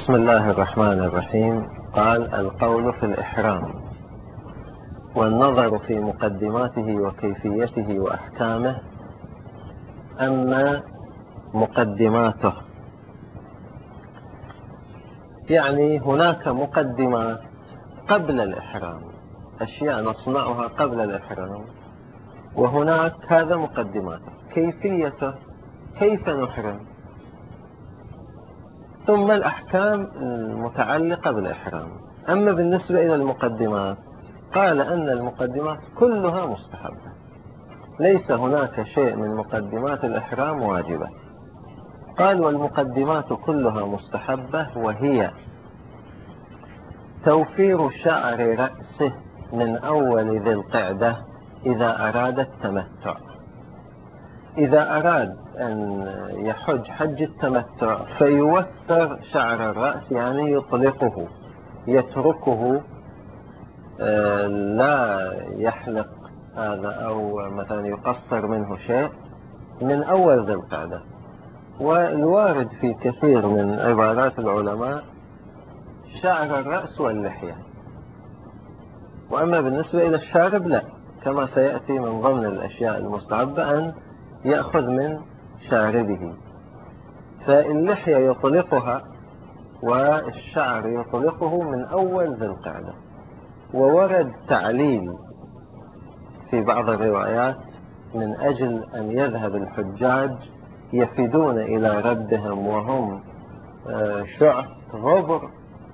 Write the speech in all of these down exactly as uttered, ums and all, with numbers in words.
بسم الله الرحمن الرحيم. قال: القول في الإحرام والنظر في مقدماته وكيفيته وأحكامه. أما مقدماته، يعني هناك مقدمات قبل الإحرام، أشياء نصنعها قبل الإحرام، وهناك هذا مقدماته. كيفيته، كيف نحرم، ثم الأحكام المتعلقة بالإحرام. أما بالنسبة إلى المقدمات، قال أن المقدمات كلها مستحبة، ليس هناك شيء من مقدمات الإحرام واجبة. قال: والمقدمات كلها مستحبة، وهي توفير شعر رأسه من أول ذي القعدة إذا أراد التمتع. إذا أراد أن يحج حج التمتع فيوفر شعر الرأس، يعني يطلقه، يتركه، لا يحلق هذا أو مثلا يقصر منه شيء من أول ذي القعدة. والوارد في كثير من عبارات العلماء شعر الرأس واللحية. وأما بالنسبة إلى الشارب لا، كما سيأتي من ضمن الأشياء المستحبة أن يأخذ من شاربه. فاللحية يطلقها والشعر يطلقه من أول ذي القعدة. وورد تعليل في بعض الروايات من أجل أن يذهب الحجاج يفدون إلى ربهم وهم شعث غبر،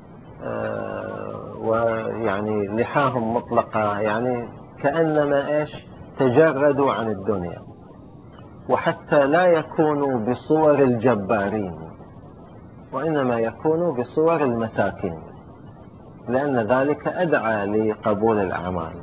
ويعني لحاهم مطلقة، يعني كأنما إيش تجردوا عن الدنيا، وحتى لا يكونوا بصور الجبارين، وإنما يكونوا بصور المساكين، لأن ذلك أدعى لقبول الأعمال.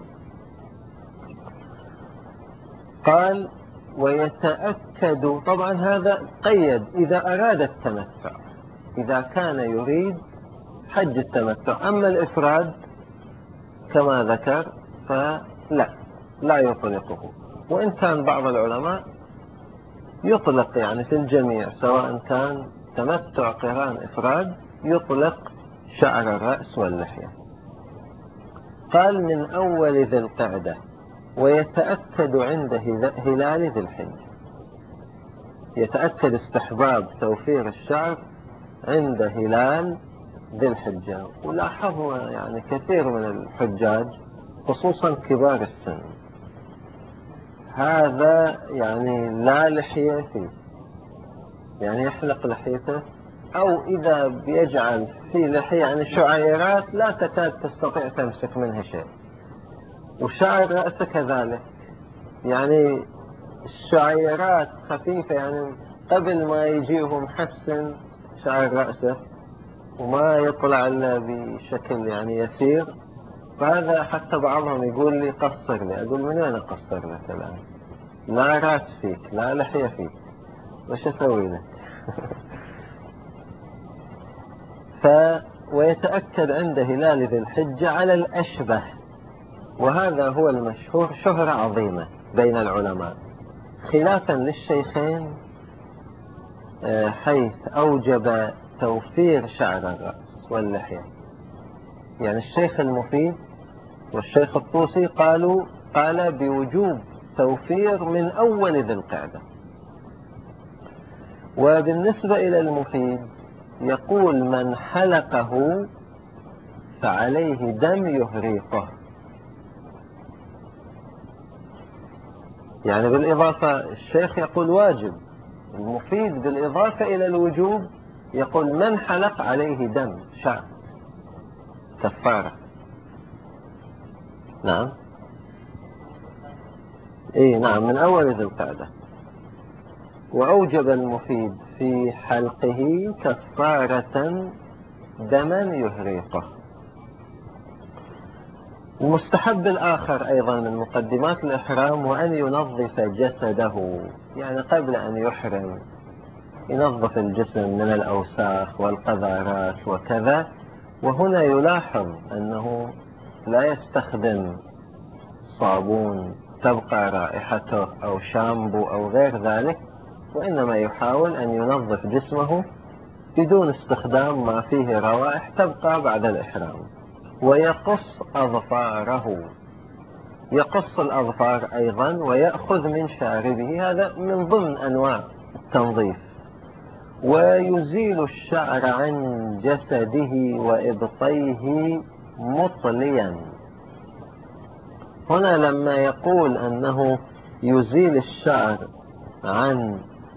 قال: ويتأكد، طبعا هذا قيد إذا أراد التمتع، إذا كان يريد حج التمتع. أما الإفراد كما ذكر فلا، لا يطلقه. وإن كان بعض العلماء يطلق يعني في الجميع، سواء كان تمتع، قران، إفراد، يطلق شعر الرأس واللحية. قال: من أول ذي القعدة، ويتأكد عند هلال ذي الحجة. يتأكد استحباب توفير الشعر عند هلال ذي الحجة. ولاحظوا يعني كثير من الحجاج خصوصا كبار السن، هذا يعني لا لحية فيه، يعني يحلق لحيته، أو إذا بيجعل في لحية يعني شعيرات لا تكاد تستطيع تمسك منها شيء. وشعر رأسه كذلك، يعني الشعيرات خفيفة، يعني قبل ما يجيه محسن شعر رأسه وما يطلع إلا بشكل يعني يسير. فهذا حتى بعضهم يقول لي: قصر لي. أقول: من وين أقصر لك الآن؟ لا رأس فيك، لا لحية فيك، وش أسوي لك؟ ف ويتأكد عند هلال ذي الحجة على الأشبه، وهذا هو المشهور، شهرة عظيمة بين العلماء، خلافا للشيخين حيث أوجب توفير شعر الرأس واللحية. يعني الشيخ المفيد والشيخ الطوسي قالوا قال بوجوب توفير من أول ذي القعدة. وبالنسبة إلى المفيد يقول: من حلقه فعليه دم يهريقه. يعني بالإضافة، الشيخ يقول واجب، المفيد بالإضافة إلى الوجوب يقول: من حلق عليه دم شعر كفارة. نعم، إيه نعم، من أول ذي القعدة. وأوجب المفيد في حلقه كفارة دما يهريقه. المستحب الآخر أيضا من مقدمات الإحرام وأن ينظف جسده، يعني قبل أن يحرم ينظف الجسم من الأوساخ والقذارات وكذا. وهنا يلاحظ أنه لا يستخدم صابون تبقى رائحته أو شامبو أو غير ذلك، وإنما يحاول أن ينظف جسمه بدون استخدام ما فيه روائح تبقى بعد الإحرام، ويقص أظفاره، يقص الأظفار أيضا ويأخذ من شاربه، هذا من ضمن أنواع التنظيف. ويزيل الشعر عن جسده وإبطيه مطليا. هنا لما يقول أنه يزيل الشعر عن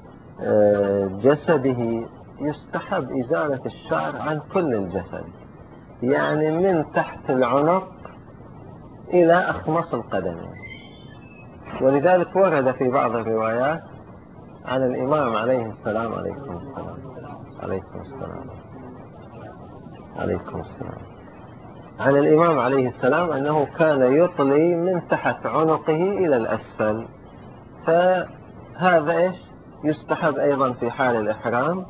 جسده، يستحب إزالة الشعر عن كل الجسد، يعني من تحت العنق إلى أخمص القدمين. ولذلك ورد في بعض الروايات عن الإمام عليه السلام عليكم السلام عليكم السلام عليكم السلام عن الإمام عليه السلام أنه كان يطلي من تحت عنقه إلى الأسفل، فهذا إيش يستحب أيضا في حال الإحرام.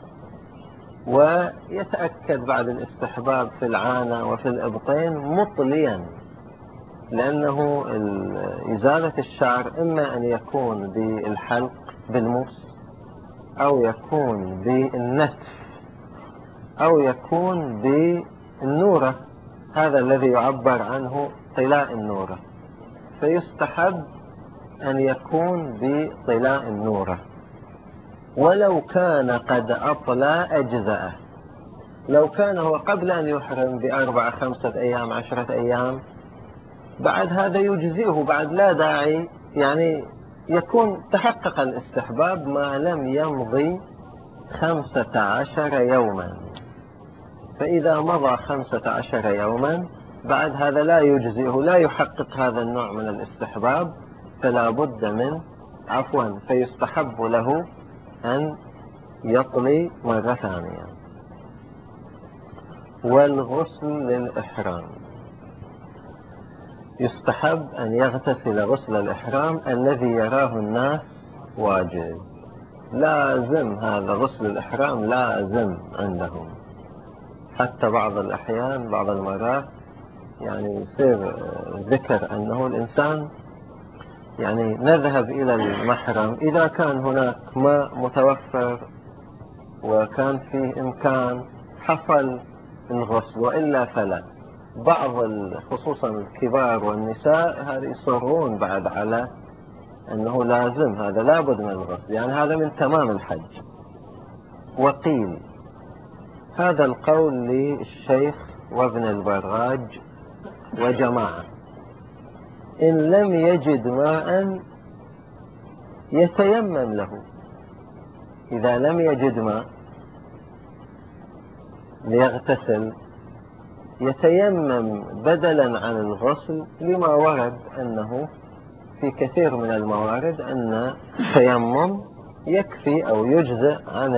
ويتأكد بعد الاستحباب في العانة وفي الإبطين مطليا، لأنه إزالة الشعر إما أن يكون بالحلق بالموس، أو يكون بالنتف، أو يكون بالنورة، هذا الذي يعبر عنه طلاء النورة، فيستحب أن يكون بطلاء النورة. ولو كان قد أطلى أجزأه، لو كان هو قبل أن يحرم بأربعة خمسة أيام عشرة أيام، بعد هذا يجزئه، بعد لا داعي، يعني يكون تحقق الاستحباب ما لم يمضي خمسة عشر يوما. فإذا مضى خمسة عشر يوما بعد هذا لا يجزئه، لا يحقق هذا النوع من الاستحباب، فلا بد من عفوا فيستحب له أن يطلي مرة ثانية. والغسل للإحرام، يستحب أن يغتسل غسل الإحرام الذي يراه الناس واجب، لازم هذا غسل الإحرام لازم عندهم. حتى بعض الأحيان بعض المرات يعني يصير ذكر أنه الإنسان يعني نذهب إلى المحرم إذا كان هناك ماء متوفر وكان فيه إمكان حصل الغسل، وإلا فلا. بعض خصوصا الكبار والنساء هذه يصرون بعد على أنه لازم هذا لابد من الغسل، يعني هذا من تمام الحج. وقيل هذا القول للشيخ وابن البراج وجماعة، إن لم يجد ماء يتيمم له، إذا لم يجد ماء ليغتسل يتيمم بدلا عن الغسل، لما ورد أنه في كثير من الموارد أن التيمم يكفي أو يجزئ عن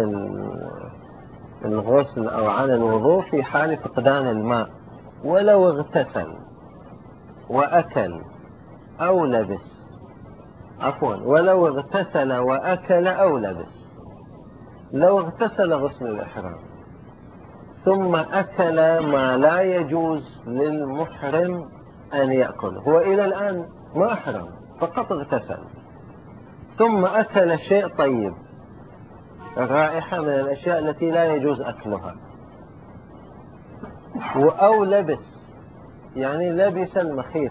الغسل أو عن الوضوء في حال فقدان الماء. ولو اغتسل وأكل أو لبس عفوا ولو اغتسل وأكل أو لبس، لو اغتسل غسل الإحرام ثم أكل ما لا يجوز للمحرم أن يأكل، هو إلى الآن ما أحرم فقط اغتسل، ثم أكل شيء طيب، الرائحة من الأشياء التي لا يجوز أكلها، أو لبس يعني لبس المخيط،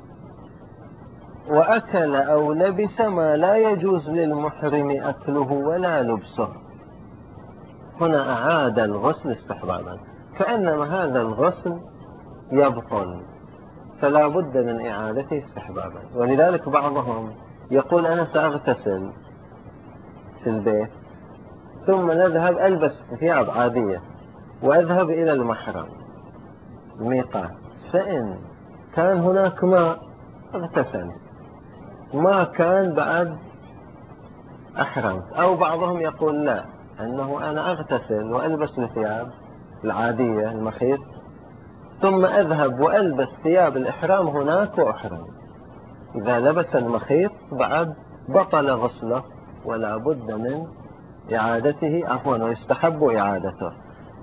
وأكل أو لبس ما لا يجوز للمحرم أكله ولا لبسه، هنا أعاد الغسل استحبابا، كأنما هذا الغسل يبطل، فلا بد من إعادته استحبابا. ولذلك بعضهم يقول أنا سأغتسل في البيت ثم نذهب ألبس ثياب عادية وأذهب إلى المحرم الميقات، فإن كان هناك ماء اغتسل، ما كان بعد أحرمت. أو بعضهم يقول لا، أنه أنا أغتسل وألبس الثياب العادية المخيط ثم أذهب وألبس ثياب الإحرام هناك وأحرم، إذا لبس المخيط بعد بطل غسله ولا بد من إعادته عفوا ويستحب إعادته.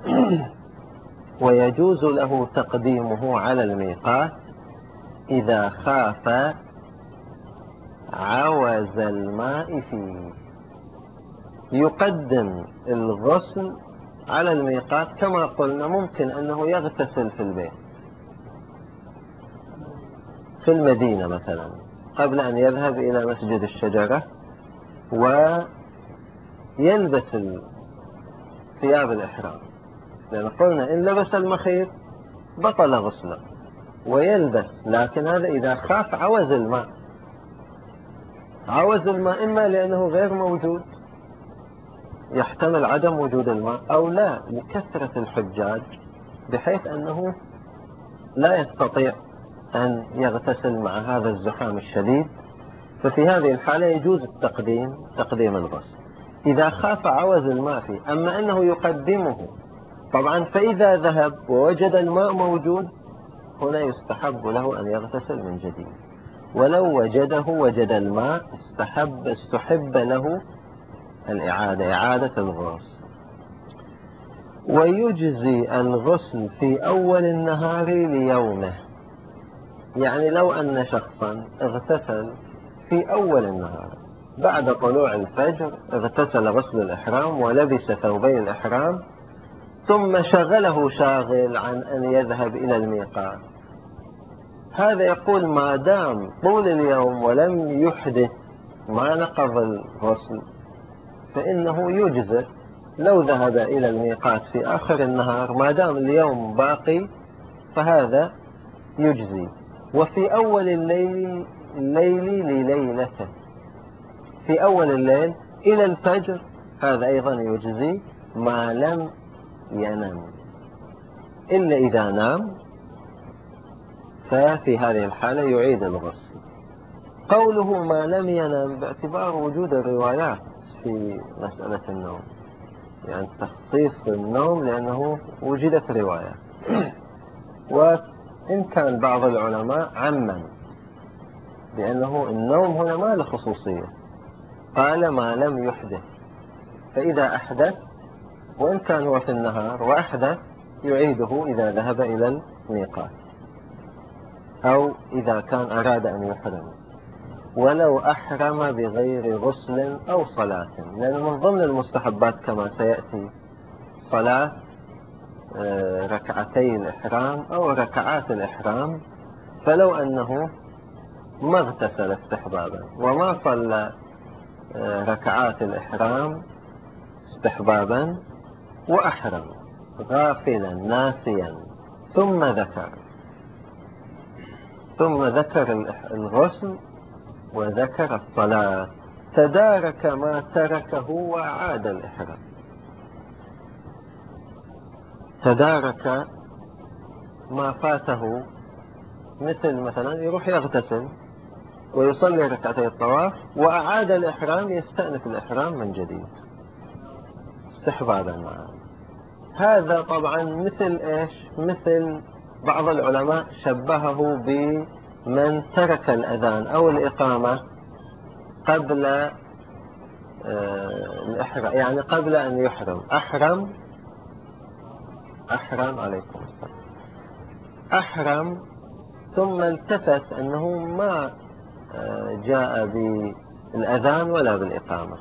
ويجوز له تقديمه على الميقات إذا خاف عوز الماء فيه، يقدم الغسل على الميقات كما قلنا ممكن أنه يغتسل في البيت في المدينة مثلا قبل أن يذهب إلى مسجد الشجرة ويلبس ثياب الإحرام، لأن قلنا إن لبس المخيط بطل غسله ويلبس، لكن هذا إذا خاف عوز الماء، عوز الماء إما لأنه غير موجود يحتمل عدم وجود الماء، أو لا لكثرة الحجاج بحيث أنه لا يستطيع أن يغتسل مع هذا الزحام الشديد، ففي هذه الحالة يجوز التقديم تقديم الغسل إذا خاف عوز الماء فيه. أما أنه يقدمه طبعا فإذا ذهب ووجد الماء موجود هنا يستحب له أن يغتسل من جديد، ولو وجده وجد الماء استحب استحب له الإعادة إعادة الغسل. ويجزي الغسل في أول النهار ليومه، يعني لو أن شخصا اغتسل في أول النهار بعد طلوع الفجر، اغتسل غسل الإحرام ولبس ثوبي الإحرام، ثم شغله شاغل عن أن يذهب إلى الميقات، هذا يقول ما دام طول اليوم ولم يحدث ما نقض الغسل فإنه يجزئ لو ذهب إلى الميقات في آخر النهار، ما دام اليوم باقي فهذا يجزي. وفي أول الليل الليل لليلته، في أول الليل إلى الفجر هذا أيضا يجزي ما لم ينام، إلا إذا نام ففي هذه الحالة يعيد الغسل. قوله ما لم ينام باعتبار وجود الروايات في مسألة النوم، يعني تخصيص النوم لأنه وجدت رواية. وإن كان بعض العلماء عمم بأنه النوم هنا ما له خصوصية، قال ما لم يحدث، فإذا أحدث وإن كان هو في النهار وأحدث يعيده إذا ذهب إلى الميقات أو إذا كان أراد أن يحرم، ولو أحرم بغير غسل أو صلاة، لأن من ضمن المستحبات كما سيأتي صلاة ركعتي الإحرام أو ركعات الإحرام، فلو أنه ما اغتسل استحبابا وما صلى ركعات الإحرام استحبابا وأحرم غافلا ناسيا ثم ذكر ثم ذكر الغسل وذكر الصلاة، تدارك ما تركه وعاد الإحرام، تدارك ما فاته، مثل مثلا يروح يغتسل ويصلي ركعتي الطواف وأعاد الإحرام يستأنف الإحرام من جديد استحبابا معه. هذا طبعا مثل إيش؟ مثل بعض العلماء شبهه بمن ترك الأذان أو الإقامة قبل الإحرام، يعني قبل أن يحرم، أحرم أحرم عليكم السلام أحرم ثم التفت أنه ما جاء بالأذان ولا بالإقامة،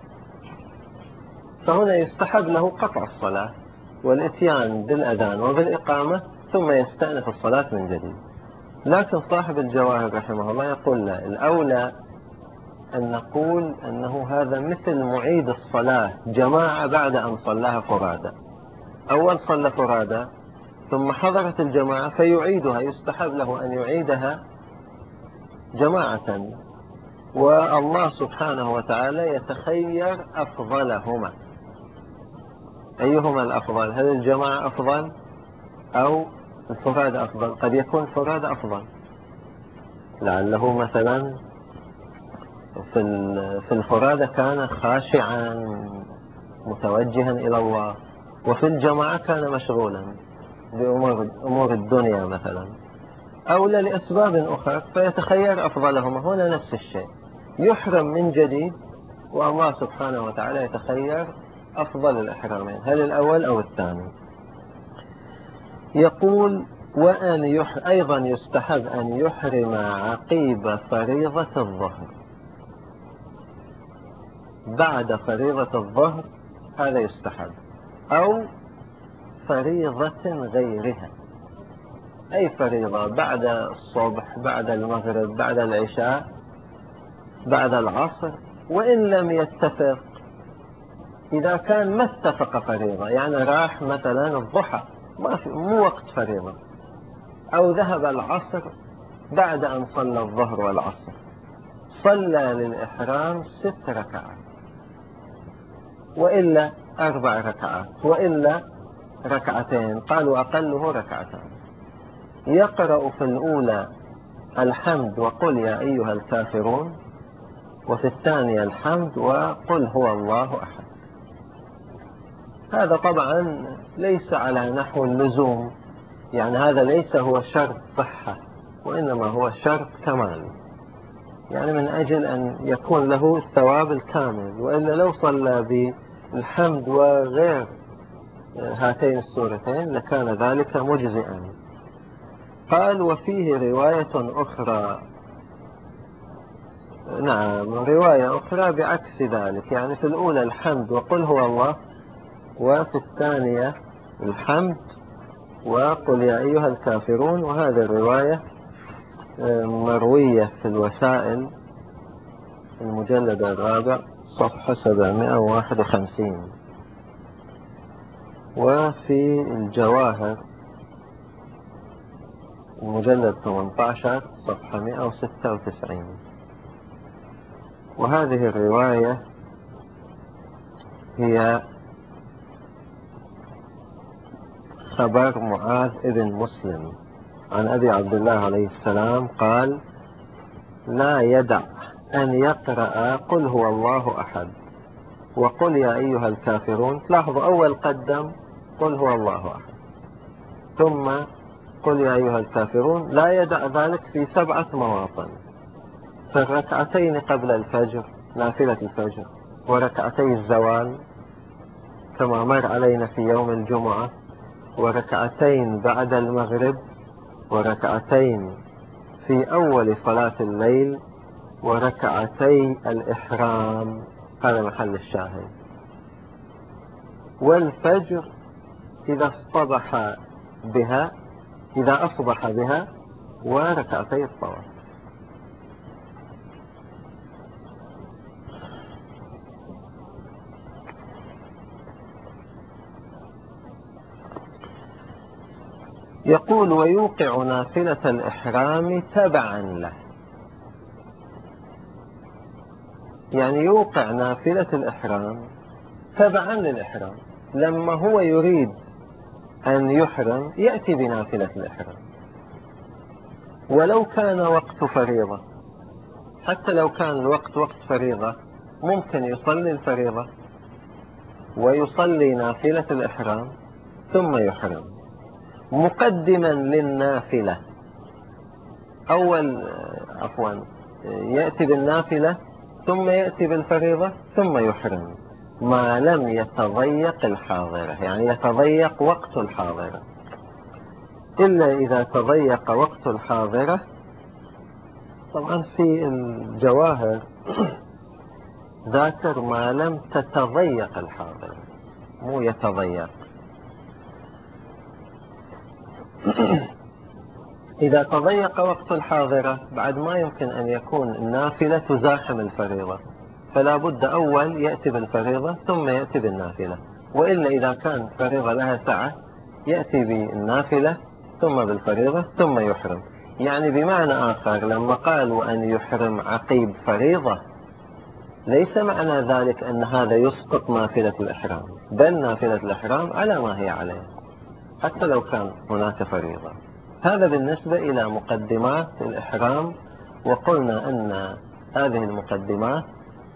فهنا يستحب له قطع الصلاة والإتيان بالأذان وبالإقامة ثم يستأنف الصلاة من جديد. لكن صاحب الجواهر رحمه الله يقول لا، الأولى أن نقول أنه هذا مثل معيد الصلاة جماعة بعد أن صلاها فرادى، أول صلى فرادى ثم حضرت الجماعة فيعيدها، يستحب له أن يعيدها جماعة، والله سبحانه وتعالى يتخير أفضلهما. أيهما الأفضل؟ هل الجماعة أفضل أو الفراد أفضل؟ قد يكون فراد أفضل، لعله مثلا في الفراد كان خاشعا متوجها إلى الله، وفي الجماعة كان مشغولا بأمور الدنيا مثلا، أو لأسباب أخرى فيتخير أفضلهما. هنا نفس الشيء، يحرم من جديد والله سبحانه وتعالى يتخير أفضل الإحرامين، هل الأول أو الثاني. يقول وأن يح... أيضا يستحب أن يحرم عقيب فريضة الظهر، بعد فريضة الظهر هذا يستحب، أو فريضة غيرها، أي فريضة بعد الصبح، بعد المغرب، بعد العشاء، بعد العصر، وإن لم يتفق. إذا كان ما اتفق فريضة، يعني راح مثلا الضحى ما في مو وقت فريضة، أو ذهب العصر بعد أن صلى الظهر والعصر، صلى للإحرام ست ركعات، وإلا أربع ركعات، وإلا ركعتين، قالوا أقله ركعتان. يقرأ في الأولى الحمد وقل يا أيها الكافرون، وفي الثانية الحمد وقل هو الله أحد. هذا طبعا ليس على نحو اللزوم، يعني هذا ليس هو شرط صحة، وإنما هو شرط كمال، يعني من أجل أن يكون له الثواب الكامل، وإلا لو صلى بالحمد وغير هاتين السورتين لكان ذلك مجزئا. قال وفيه رواية أخرى، نعم رواية أخرى بعكس ذلك، يعني في الأولى الحمد وقل هو الله، وفي الثانية الحمد وقل يا أيها الكافرون. وهذه الرواية مروية في الوسائل المجلد الرابع صفحة سبعمائة وواحد وخمسين، وفي الجواهر المجلد ثمانية عشر صفحة مائة وستة وتسعين. وهذه الرواية هي خبر معاذ ابن مسلم عن أبي عبد الله عليه السلام قال لا يدع أن يقرأ قل هو الله أحد وقل يا أيها الكافرون. لاحظوا أول قدم قل هو الله أحد، ثم قل يا أيها الكافرون، لا يدع ذلك في سبعة مواطن: في الركعتين قبل الفجر نافلة الفجر، وركعتي الزوال كما مر علينا في يوم الجمعة، وركعتين بعد المغرب، وركعتين في أول صلاة الليل، وركعتي الإحرام، هذا محل الشاهد، والفجر إذا اصطبح بها إذا أصبح بها، وركعتي الطواف. يقول ويوقع نافلة الإحرام تبعا له، يعني يوقع نافلة الإحرام تبعا للإحرام، لما هو يريد أن يحرم يأتي بنافلة الإحرام، ولو كان وقت فريضة، حتى لو كان الوقت وقت فريضة ممكن يصلي الفريضة ويصلي نافلة الإحرام ثم يحرم، مقدما للنافلة. أول عفوا يأتي بالنافلة ثم يأتي بالفريضة ثم يحرم، ما لم يتضيق الحاضرة، يعني يتضيق وقت الحاضرة. إلا إذا تضيق وقت الحاضرة، طبعا في الجواهر ذاكر ما لم تتضيق الحاضرة، مو يتضيق. إذا تضيق وقت الحاضرة بعد ما يمكن أن يكون النافلة تزاحم الفريضة، فلا بد أول يأتي بالفريضة ثم يأتي بالنافلة، وإلا إذا كان فريضة لها سعة يأتي بالنافلة ثم بالفريضة ثم يحرم. يعني بمعنى آخر لما قالوا أن يحرم عقيب فريضة، ليس معنى ذلك أن هذا يسقط نافلة الإحرام، بل نافلة الإحرام على ما هي عليه حتى لو كان هناك فريضة. هذا بالنسبة إلى مقدمات الإحرام، وقلنا أن هذه المقدمات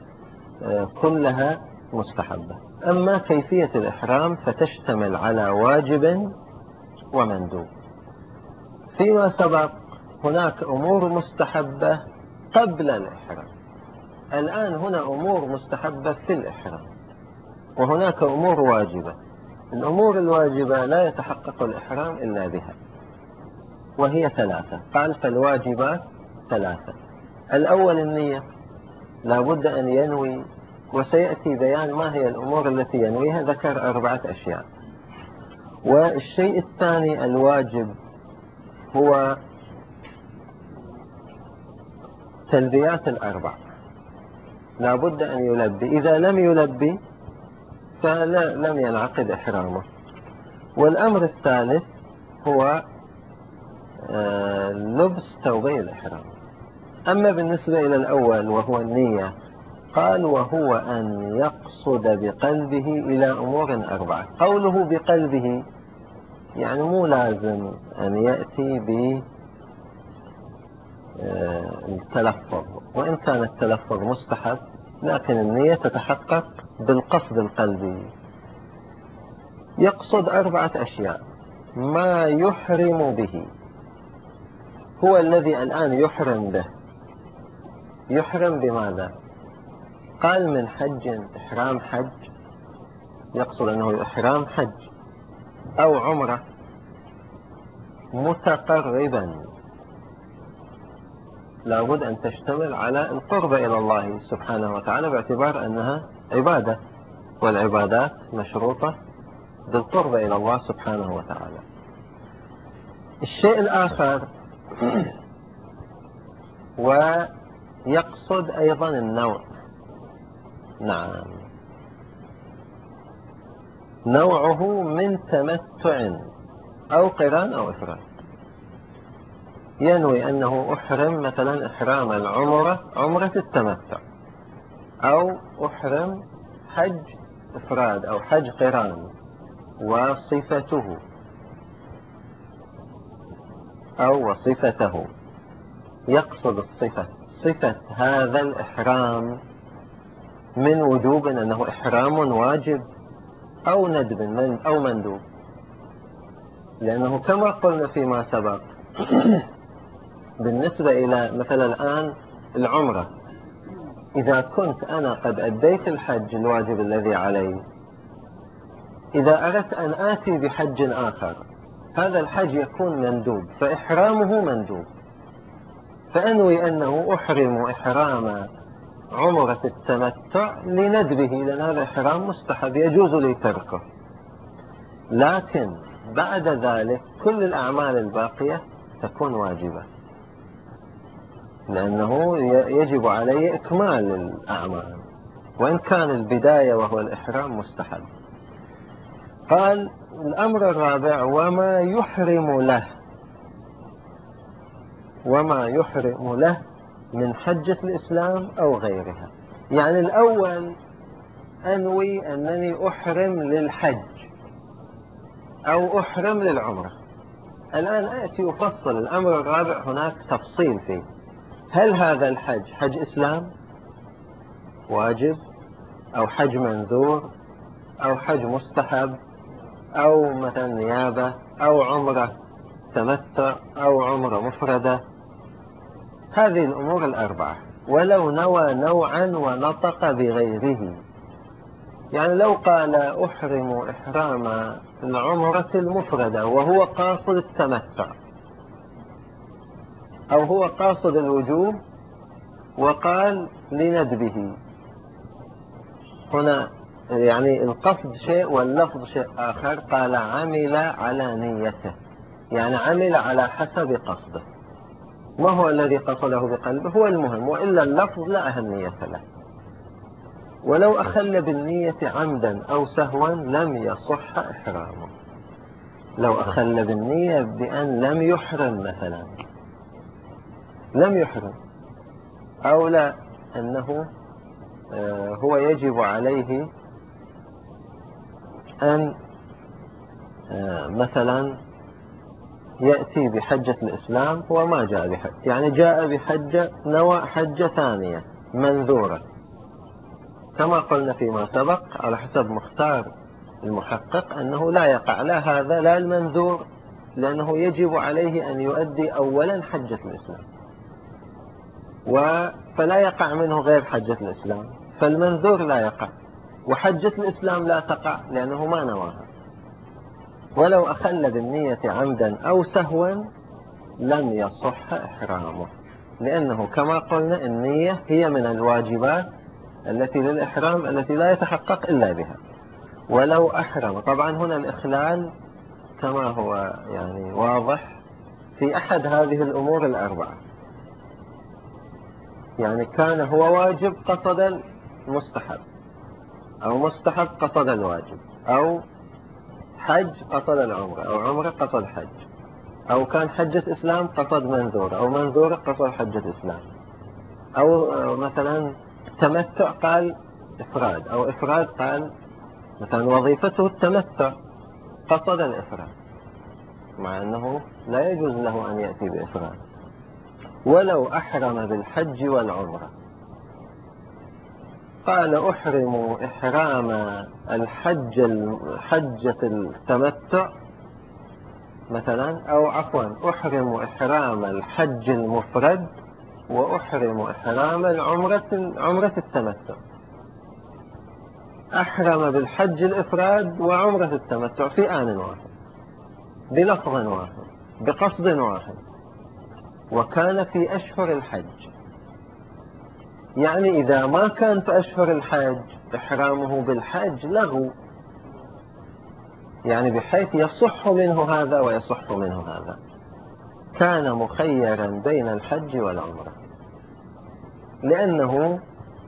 كلها مستحبة. أما كيفية الإحرام فتشتمل على واجب ومندوب. فيما سبق هناك أمور مستحبة قبل الإحرام، الآن هنا أمور مستحبة في الإحرام، وهناك أمور واجبة. الأمور الواجبة لا يتحقق الإحرام إلا بها، وهي ثلاثة. قال فالواجبات ثلاثة. الأول النية، لا بد أن ينوي وسيأتي بيان ما هي الأمور التي ينويها. ذكر أربعة أشياء. والشيء الثاني الواجب هو تلبيات الأربع، لا بد أن يلبي، إذا لم يلبي فلم ينعقد إحرامه. والأمر الثالث هو لبس ثوبي الإحرام. أما بالنسبة إلى الأول وهو النية، قال وهو أن يقصد بقلبه إلى أمور أربعة. قوله بقلبه يعني مو لازم أن يأتي بالتلفظ، وإن كان التلفظ مستحب، لكن النية تتحقق بالقصد القلبي. يقصد أربعة أشياء. ما يحرم به، هو الذي الآن يحرم به. يحرم بماذا؟ قال من حج، إحرام حج، يقصد أنه إحرام حج أو عمرة، متقربا، لابد أن تشتمل على القرب إلى الله سبحانه وتعالى، باعتبار أنها عبادة، والعبادات مشروطة بالقرب إلى الله سبحانه وتعالى. الشيء الآخر ويقصد أيضا النوع. نعم، نوعه من تمتع أو قران أو إفراد. ينوي أنه أحرم مثلا إحرام العمرة عمرة التمتع، أو أحرم حج إفراد أو حج قران، وصفته أو وصفته، يقصد الصفة، صفة هذا الإحرام من وجوب أنه إحرام واجب أو ندب من أو مندوب. لأنه كما قلنا فيما سبق بالنسبة إلى مثلا الآن العمرة، إذا كنت أنا قد أديت الحج الواجب الذي علي، إذا أردت أن آتي بحج آخر، هذا الحج يكون مندوب، فإحرامه مندوب، فأنوي أنه أحرم إحرام عمرة التمتع لندبه، لأن هذا إحرام مستحب يجوز لي تركه. لكن بعد ذلك كل الأعمال الباقية تكون واجبة، لأنه يجب علي إكمال الأعمال، وإن كان البداية وهو الإحرام مستحب. قال الأمر الرابع وما يحرم له، وما يحرم له من حجة الإسلام أو غيرها. يعني الأول أنوي أنني أحرم للحج أو أحرم للعمرة. الآن آتي أفصل الأمر الرابع، هناك تفصيل فيه. هل هذا الحج حج إسلام واجب، أو حج منذور، أو حج مستحب، أو مثلا نيابة، أو عمرة تمتع، أو عمرة مفردة؟ هذه الأمور الأربعة. ولو نوى نوعا ونطق بغيره، يعني لو قال أحرم إحرام العمرة المفردة وهو قاصد التمتع، أو هو قاصد الوجوب وقال لندبه، هنا يعني القصد شيء واللفظ شيء آخر. قال عمل على نيته، يعني عمل على حسب قصده، ما هو الذي قصده بقلبه هو المهم، وإلا اللفظ لا أهمية له. ولو أخل بالنية عمدا أو سهوا لم يصح إحرامه. لو أخل بالنية بأن لم يحرم مثلا، لم يحرم، أو لا أنه هو يجب عليه أن مثلا يأتي بحجة الإسلام، هو ما جاء بحج، يعني جاء بحجة، نوى حجة ثانية منذورة، كما قلنا فيما سبق على حسب مختار المحقق أنه لا يقع لا هذا لا المنذور، لأنه يجب عليه أن يؤدي أولا حجة الإسلام، فلا يقع منه غير حجة الإسلام، فالمنذور لا يقع، وحجة الإسلام لا تقع لأنه ما نواها. ولو أخل بالنية عمدا أو سهوا لم يصح إحرامه، لأنه كما قلنا النية هي من الواجبات التي للإحرام التي لا يتحقق إلا بها. ولو أحرم، طبعا هنا الإخلال كما هو يعني واضح في أحد هذه الأمور الأربعة، يعني كان هو واجب قصد المستحب، أو مستحب قصد الواجب، أو حج قصد العمرة، أو عمرة قصد حج، أو كان حجة إسلام قصد منذورة، أو منذورة قصد حجة إسلام، أو مثلا تمتع قال إفراد، أو إفراد قال مثلا وظيفته التمتع قصد الإفراد، مع أنه لا يجوز له أن يأتي بإفراد. ولو أحرم بالحج والعمرة، قال أحرم إحرام الحج حجة التمتع مثلا، أو عفوا أحرم إحرام الحج المفرد، وأحرم إحرام العمرة عمرة التمتع. أحرم بالحج الإفراد وعمرة التمتع في آن واحد، بلفظ واحد، بقصد واحد، وكان في أشهر الحج. يعني إذا ما كان في أشهر الحج إحرامه بالحج لغو، يعني بحيث يصح منه هذا ويصح منه هذا، كان مخيرا بين الحج والعمرة، لأنه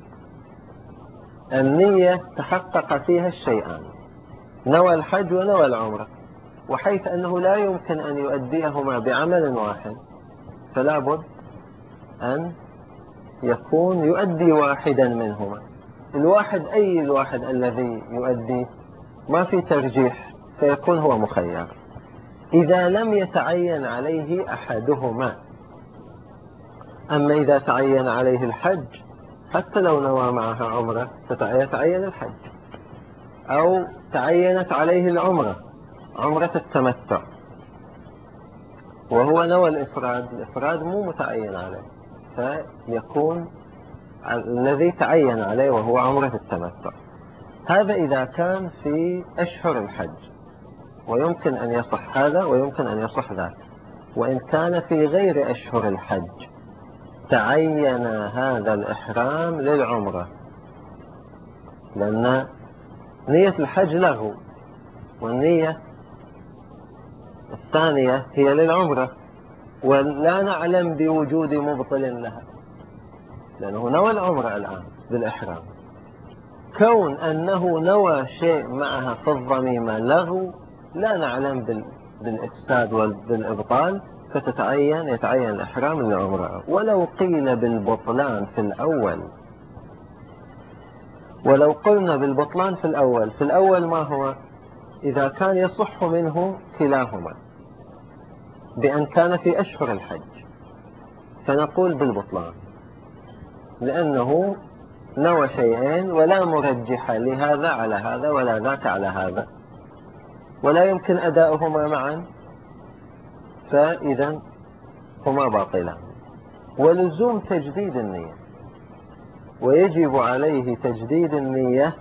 النية تحقق فيها الشيئان، نوى الحج ونوى العمرة، وحيث أنه لا يمكن أن يؤديهما بعمل واحد، فلا بد أن يكون يؤدي واحدا منهما. الواحد أي الواحد الذي يؤدي ما في ترجيح، فيكون هو مخير إذا لم يتعين عليه أحدهما. أما إذا تعين عليه الحج، حتى لو نوى معها عمرة يتعين الحج، أو تعينت عليه العمرة عمرة التمتع وهو نوى الإفراد، الإفراد مو متعين عليه، فيكون الذي تعين عليه وهو عمرة التمتع. هذا إذا كان في أشهر الحج، ويمكن أن يصح هذا ويمكن أن يصح ذاك. وإن كان في غير أشهر الحج تعين هذا الإحرام للعمرة، لأن نية الحج له، والنية الثانية هي للعمرة، ولا نعلم بوجود مبطل لها، لأنه نوى العمرة الآن بالإحرام. كون أنه نوى شيء معها في الضميمة لغو، لا نعلم بالإفساد وبالإبطال، فتتعين يتعين الإحرام للعمرة. ولو قيل بالبطلان في الأول، ولو قلنا بالبطلان في الأول، في الأول ما هو؟ إذا كان يصح منه كلاهما بأن كان في أشهر الحج، فنقول بالبطلان، لأنه نوى شيئين ولا مرجح لهذا على هذا ولا ذاك على هذا، ولا يمكن أداؤهما معا، فإذا هما باطلان. ولزوم تجديد النية، ويجب عليه تجديد النية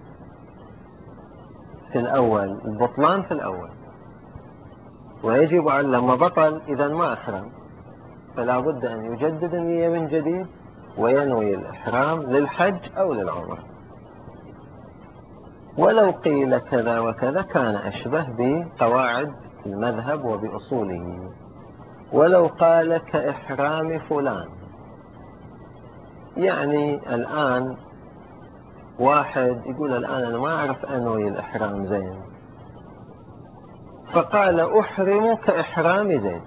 في الأول، البطلان في الأول، ويجب على لما بطل إذا ما أحرم، فلا بد أن يجدد النية من جديد وينوي الإحرام للحج أو للعمرة. ولو قيل كذا وكذا كان أشبه بقواعد المذهب وبأصوله. ولو قال كإحرام فلان، يعني الآن واحد يقول الآن أنا ما أعرف أنوي الإحرام زين، فقال أحرم كإحرام زين.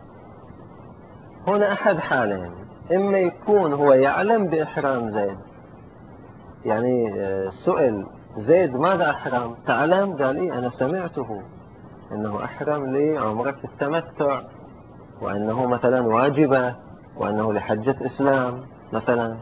هنا أحد حالين، إما يكون هو يعلم بإحرام زيد، يعني سئل زيد ماذا أحرم؟ تعلم؟ قال إيه أنا سمعته أنه أحرم لعمرة التمتع، وأنه مثلا واجبة، وأنه لحجة إسلام مثلا،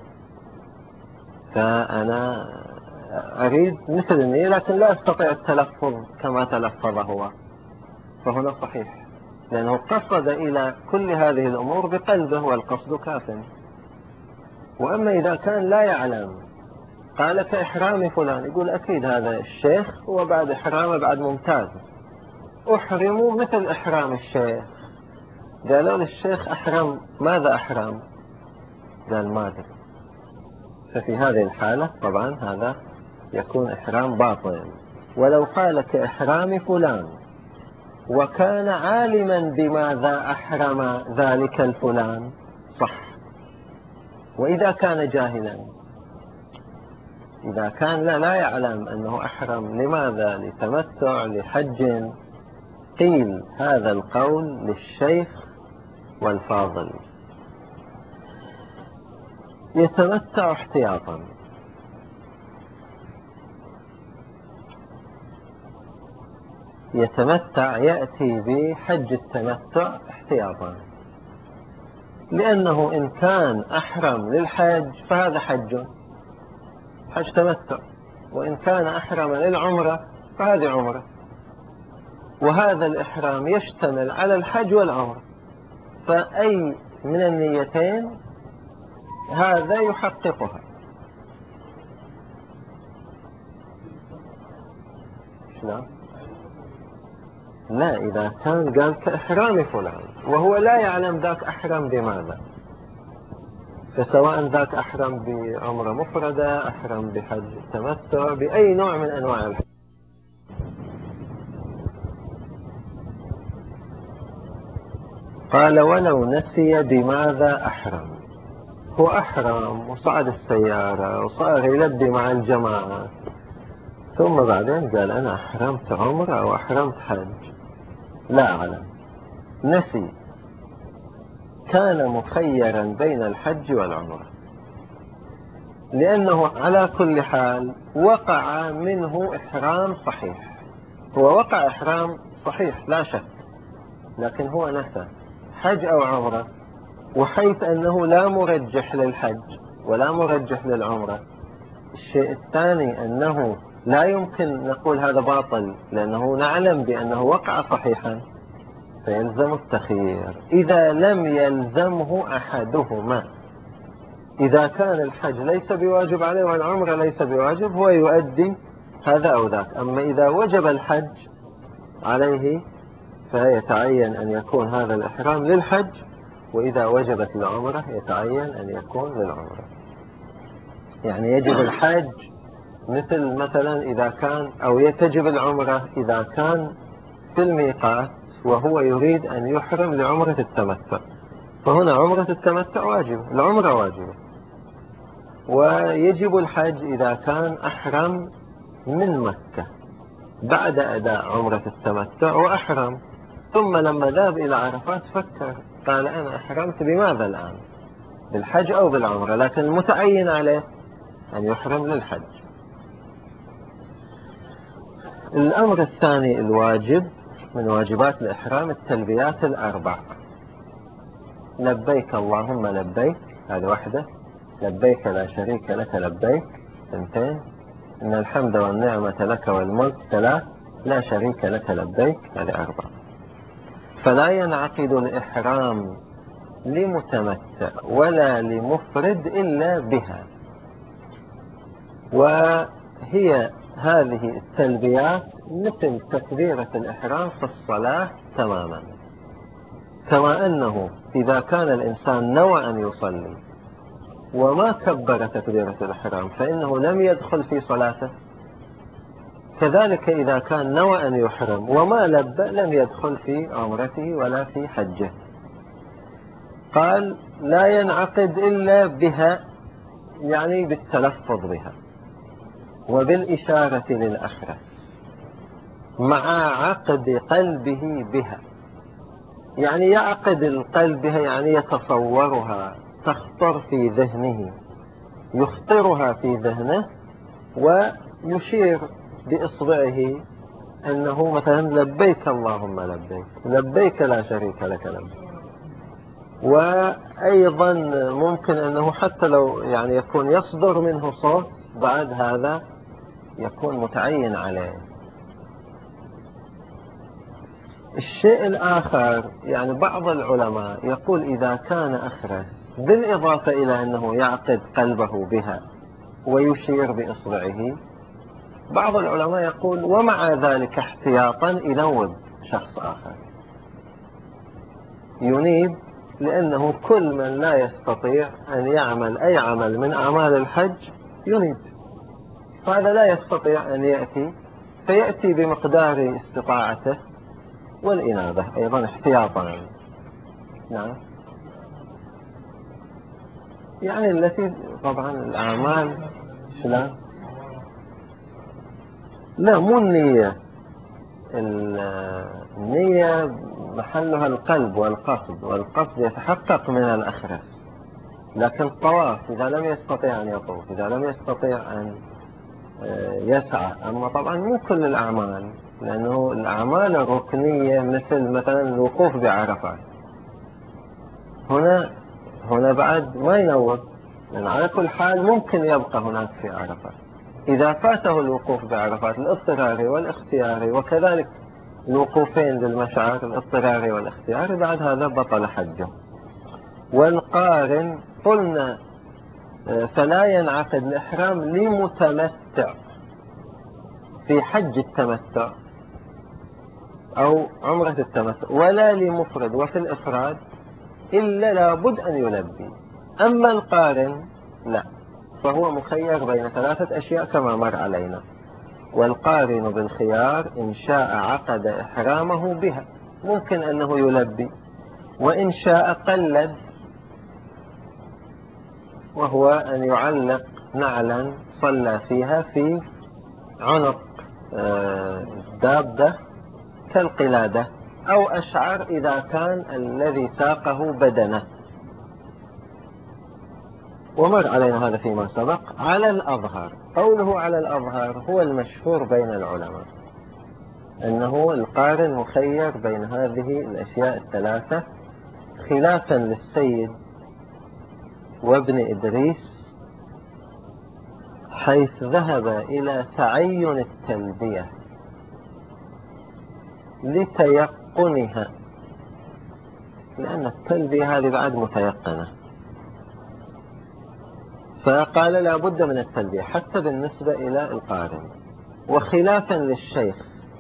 فأنا أريد مثل النية لكن لا أستطيع التلفظ كما تلفظ هو، فهنا صحيح، لأنه قصد إلى كل هذه الأمور بقلبه والقصد كاف. وأما إذا كان لا يعلم، قال كإحرام فلان، يقول أكيد هذا الشيخ هو بعد إحرامه بعد ممتاز، أحرم مثل إحرام الشيخ. قالوا للشيخ أحرم، ماذا أحرم؟ قال ما أدري. ففي هذه الحالة طبعا هذا يكون إحرام باطل. ولو قال كإحرام فلان وكان عالما بماذا أحرم ذلك الفلان صح. وإذا كان جاهلا، إذا كان لا, لا يعلم أنه أحرم لماذا؟ لتمتع، لحج، قيل هذا القول للشيخ والفاضل. يتمتع احتياطا، يتمتع يأتي بحج التمتع احتياطا، لأنه إن كان أحرم للحج فهذا حج حج تمتع، وإن كان أحرم للعمرة فهذه عمرة، وهذا الإحرام يشتمل على الحج والعمرة، فأي من النيتين هذا يحققها. شلون؟ لا، إذا كان قال كإحرام فلان وهو لا يعلم ذاك أحرم بماذا، فسواء ذاك أحرم بعمرة مفردة، أحرم بحج التمتع، بأي نوع من أنواع الحج. قال ولو نسي بماذا أحرم، هو أحرم وصعد السيارة وصار يلبي مع الجماعة، ثم بعدين قال أنا أحرمت عمرة أو أحرمت حج لا أعلم، نسي، كان مخيرا بين الحج والعمرة، لأنه على كل حال وقع منه إحرام صحيح، هو وقع إحرام صحيح لا شك، لكن هو نسى حج أو عمرة، وحيث أنه لا مرجح للحج ولا مرجح للعمرة. الشيء الثاني أنه لا يمكن نقول هذا باطل، لأنه نعلم بأنه وقع صحيحا، فيلزم التخيير إذا لم يلزمه أحدهما. إذا كان الحج ليس بواجب عليه والعمرة ليس بواجب، هو يؤدي هذا أو ذاك. أما إذا وجب الحج عليه فيتعين أن يكون هذا الإحرام للحج، وإذا وجبت العمرة يتعين أن يكون للعمرة. يعني يجب الحج مثل مثلا إذا كان، أو يتجب العمرة إذا كان في الميقات وهو يريد أن يحرم لعمرة التمتع، فهنا عمرة التمتع واجبة، العمرة واجبة. ويجب الحج إذا كان أحرم من مكة بعد أداء عمرة التمتع وأحرم، ثم لما ذهب إلى عرفات فكر قال أنا أحرمت بماذا الآن، بالحج أو بالعمرة، لكن المتعين عليه أن يحرم للحج. الأمر الثاني الواجب من واجبات الإحرام التلبيات الأربع، لبيك اللهم لبيك هذه واحدة، لبيك لا شريك لك لبيك اثنتين، إن الحمد والنعمة لك والملك ثلاث، لا شريك لك لبيك هذه أربع. فلا ينعقد الإحرام لمتمتع ولا لمفرد إلا بها، وهي هذه التلبيات مثل تكبيرة الإحرام في الصلاة تماما، كما أنه إذا كان الإنسان نوى أن يصلي وما كبر تكبيرة الإحرام فإنه لم يدخل في صلاته، كذلك إذا كان نوى أن يحرم وما لبى لم يدخل في عمرته ولا في حجه. قال لا ينعقد إلا بها، يعني بالتلفظ بها وبالإشارة للأخرى مع عقد قلبه بها، يعني يعقد القلب بها، يعني يتصورها، تخطر في ذهنه، يخطرها في ذهنه ويشير بإصبعه أنه مثلا لبيك اللهم لبيك، لبيك لا شريك لك لبيك. وأيضا ممكن أنه حتى لو يعني يكون يصدر منه صوت بعد هذا يكون متعين عليه. الشيء الآخر يعني بعض العلماء يقول إذا كان أخرس بالإضافة إلى أنه يعقد قلبه بها ويشير بإصبعه، بعض العلماء يقول ومع ذلك احتياطا ينوب شخص آخر، ينيب لأنه كل من لا يستطيع أن يعمل أي عمل من أعمال الحج ينيب، فهذا لا يستطيع أن يأتي فيأتي بمقدار استطاعته والإنابة أيضا احتياطا. نعم، يعني التي طبعا الأعمال لا لا مو النية، النية محلها القلب والقصد، والقصد يتحقق من الأخرس، لكن الطواف إذا لم يستطيع أن يطوف، إذا لم يستطيع أن يسعى. أما طبعا مو كل الأعمال، لأنه الأعمال الركنية مثل مثلا الوقوف بعرفات، هنا هنا بعد ما ينوب، لأن على كل حال ممكن يبقى هناك في عرفات. إذا فاته الوقوف بعرفات الاضطراري والاختياري، وكذلك الوقوفين للمشعر الاضطراري والاختياري، بعد هذا بطل حجه. والقارن قلنا فلا ينعقد الإحرام لمتمتع في حج التمتع أو عمرة التمتع، ولا لمفرد وفي الإفراد إلا لابد أن يلبي. أما القارن لا، فهو مخير بين ثلاثة أشياء كما مر علينا. والقارن بالخيار إن شاء عقد إحرامه بها، ممكن أنه يلبي، وإن شاء قلد، وهو أن يعلق نعلا صلى فيها في عنق دابة كالقلادة، أو أشعر إذا كان الذي ساقه بدنه. ومر علينا هذا فيما سبق. على الأظهر، قوله على الأظهر هو المشهور بين العلماء، أنه القارن مخير بين هذه الأشياء الثلاثة، خلافا للسيد وابن إدريس، حيث ذهب إلى تعين التلبية لتيقنها، لأن التلبية هذه بعد متيقنة، فقال لا بد من التلبية حتى بالنسبة إلى القارن. وخلافا للشيخ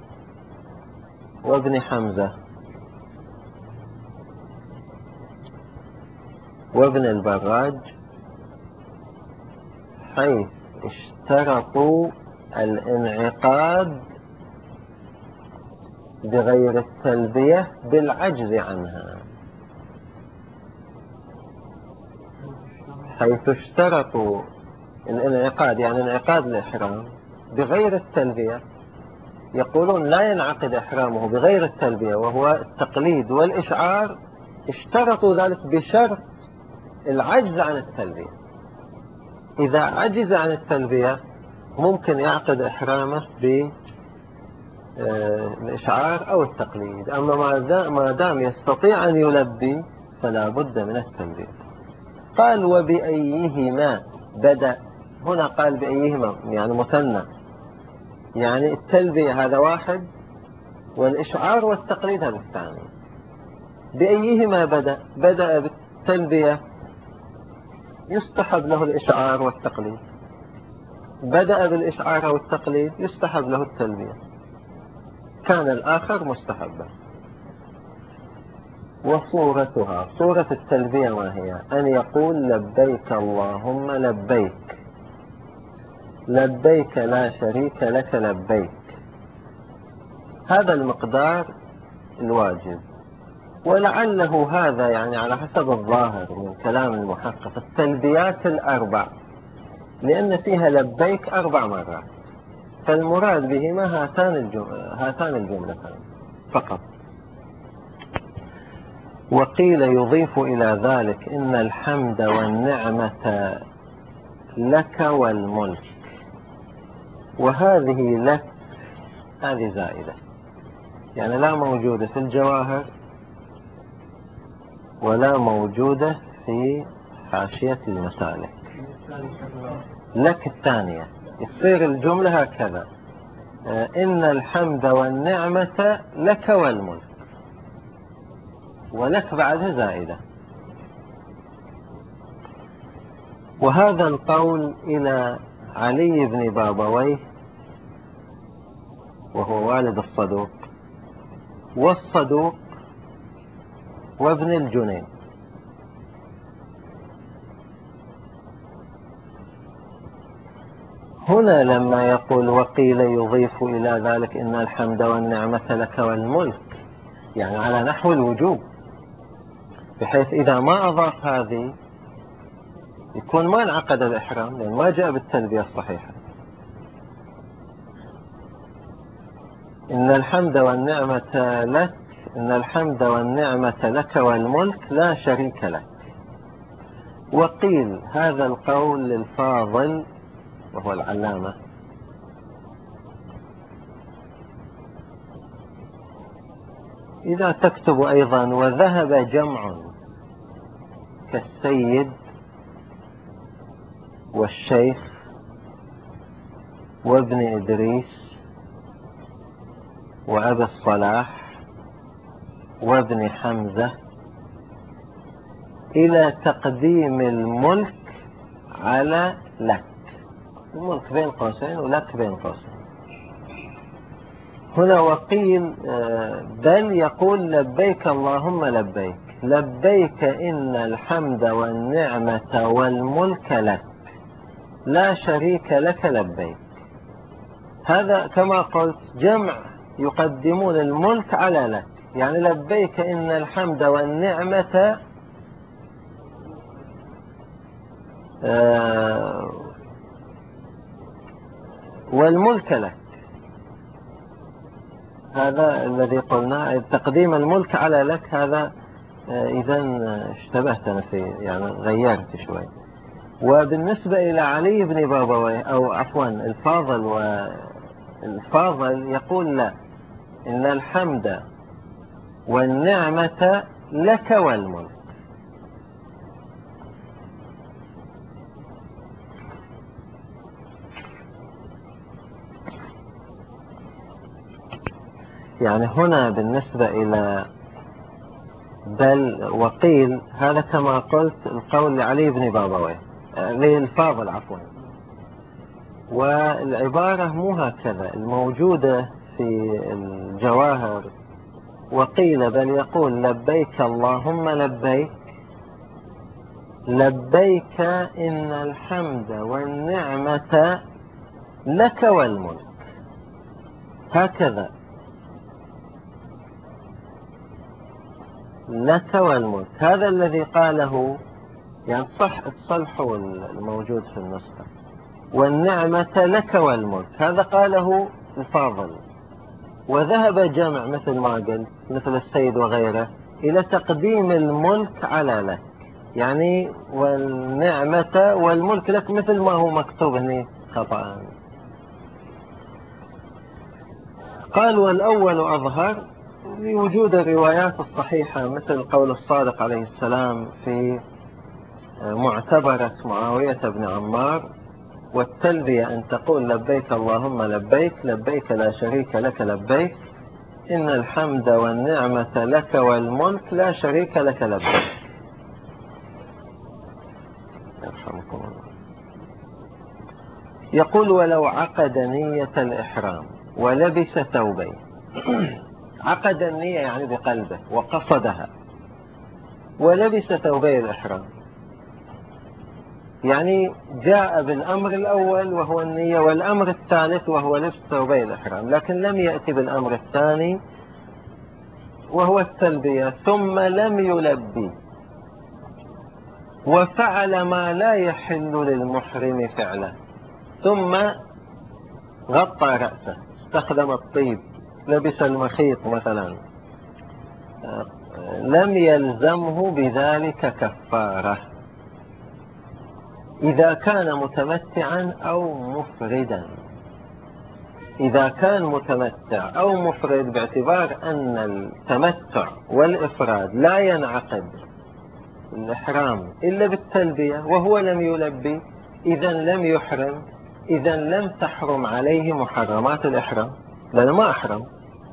وابن حمزة وابن البراج، حيث اشترطوا الانعقاد بغير التلبية بالعجز عنها، حيث اشترطوا الانعقاد يعني انعقاد الإحرام بغير التلبية، يقولون لا ينعقد إحرامه بغير التلبية وهو التقليد والإشعار، اشترطوا ذلك بشرط العجز عن التلبية. إذا عجز عن التلبية ممكن يعقد إحرامه بالإشعار أو التقليد، أما ما دام يستطيع أن يلبي فلا بد من التلبية. قال وبأيهما بدأ، هنا قال بأيهما يعني مثنى، يعني التلبية هذا واحد والإشعار والتقليد هذا الثاني. بأيهما بدأ، بدأ بالتلبية يستحب له الإشعار والتقليد، بدأ بالإشعار والتقليد يستحب له التلبية، كان الآخر مستحبا. وصورتها، صورة التلبية ما هي؟ أن يقول لبيك اللهم لبيك، لبيك لا شريك لك لبيك، هذا المقدار الواجب. ولعله هذا يعني على حسب الظاهر من كلام المحقق التلبيات الأربع، لأن فيها لبيك أربع مرات، فالمراد بهما هاتان الجملتان هاتان الجملتان فقط. وقيل يضيف إلى ذلك إن الحمد والنعمة لك والملك، وهذه لك هذه زائدة، يعني لا موجودة في الجواهر ولا موجودة في حاشية المسالك. لك الثانية يصير الجملة هكذا: إن الحمد والنعمة لك والملك، ولك بعدها زائدة. وهذا القول إلى علي بن بابويه وهو والد الصدوق والصدوق وابن الجنيد، هنا لما يقول وقيل يضيف إلى ذلك إن الحمد والنعمة لك والملك، يعني على نحو الوجوب، بحيث إذا ما أضاف هذه يكون ما انعقد الإحرام، لأن ما جاء بالتلبية الصحيحة. إن الحمد والنعمة لك، إن الحمد والنعمة لك والملك لا شريك لك. وقيل هذا القول للفاضل وهو العلامة، إذا تكتب أيضا وذهب جمع كالسيد والشيخ وابن إدريس وأبي الصلاح وابن حمزة إلى تقديم الملك على لك، الملك بين قوسين ولك بين قوسين. هنا وقيل بل يقول لبيك اللهم لبيك، لبيك إن الحمد والنعمة والملك لك لا شريك لك لبيك. هذا كما قلت جمع يقدمون الملك على لك، يعني لبيك إن الحمد والنعمة آه والملك لك. هذا الذي قلنا تقديم الملك على لك، هذا آه إذا اشتبهت أنا في، يعني غيرت شوي. وبالنسبة إلى علي بن بابويه أو عفوا الفاضل، والفاضل يقول لا، إن الحمد والنعمة لك والملك. يعني هنا بالنسبة إلى بل وقيل هذا كما قلت القول لعلي بن بابويه للفاضل عفوا، والعبارة مو هكذا الموجودة في الجواهر. وقيل بل يقول لبيك اللهم لبيك، لبيك إن الحمد والنعمة لك والملك، هكذا لك والملك. هذا الذي قاله يعني صح الصلح الموجود في النسخة، والنعمة لك والملك هذا قاله الفاضل. وذهب جمع مثل ما قلت مثل السيد وغيره إلى تقديم الملك على لك، يعني والنعمة والملك لك مثل ما هو مكتوب هنا خطأ. قال والأول أظهر لوجود الروايات الصحيحة مثل قول الصادق عليه السلام في معتبرة معاوية بن عمار، والتلبية أن تقول لبيك اللهم لبيك، لبيك لا شريك لك لبيك، إن الحمد والنعمة لك والملك لا شريك لك لبيك. يرحمكم الله. يقول ولو عقد نية الإحرام ولبس ثوبين عقد النية يعني بقلبه وقصدها، ولبس ثوبي الإحرام، يعني جاء بالأمر الأول وهو النية، والأمر الثالث وهو لبس ثوبي الإحرام، لكن لم يأتي بالأمر الثاني وهو التلبية، ثم لم يلبي وفعل ما لا يحل للمحرم فعله، ثم غطى رأسه، استخدم الطيب، لبس المخيط مثلا، لم يلزمه بذلك كفارة إذا كان متمتعا أو مفردا. إذا كان متمتع أو مفرد، باعتبار أن التمتع والإفراد لا ينعقد الإحرام إلا بالتلبية وهو لم يلبي، إذا لم يحرم، إذا لم تحرم عليه محرمات الإحرام لأنه ما أحرم.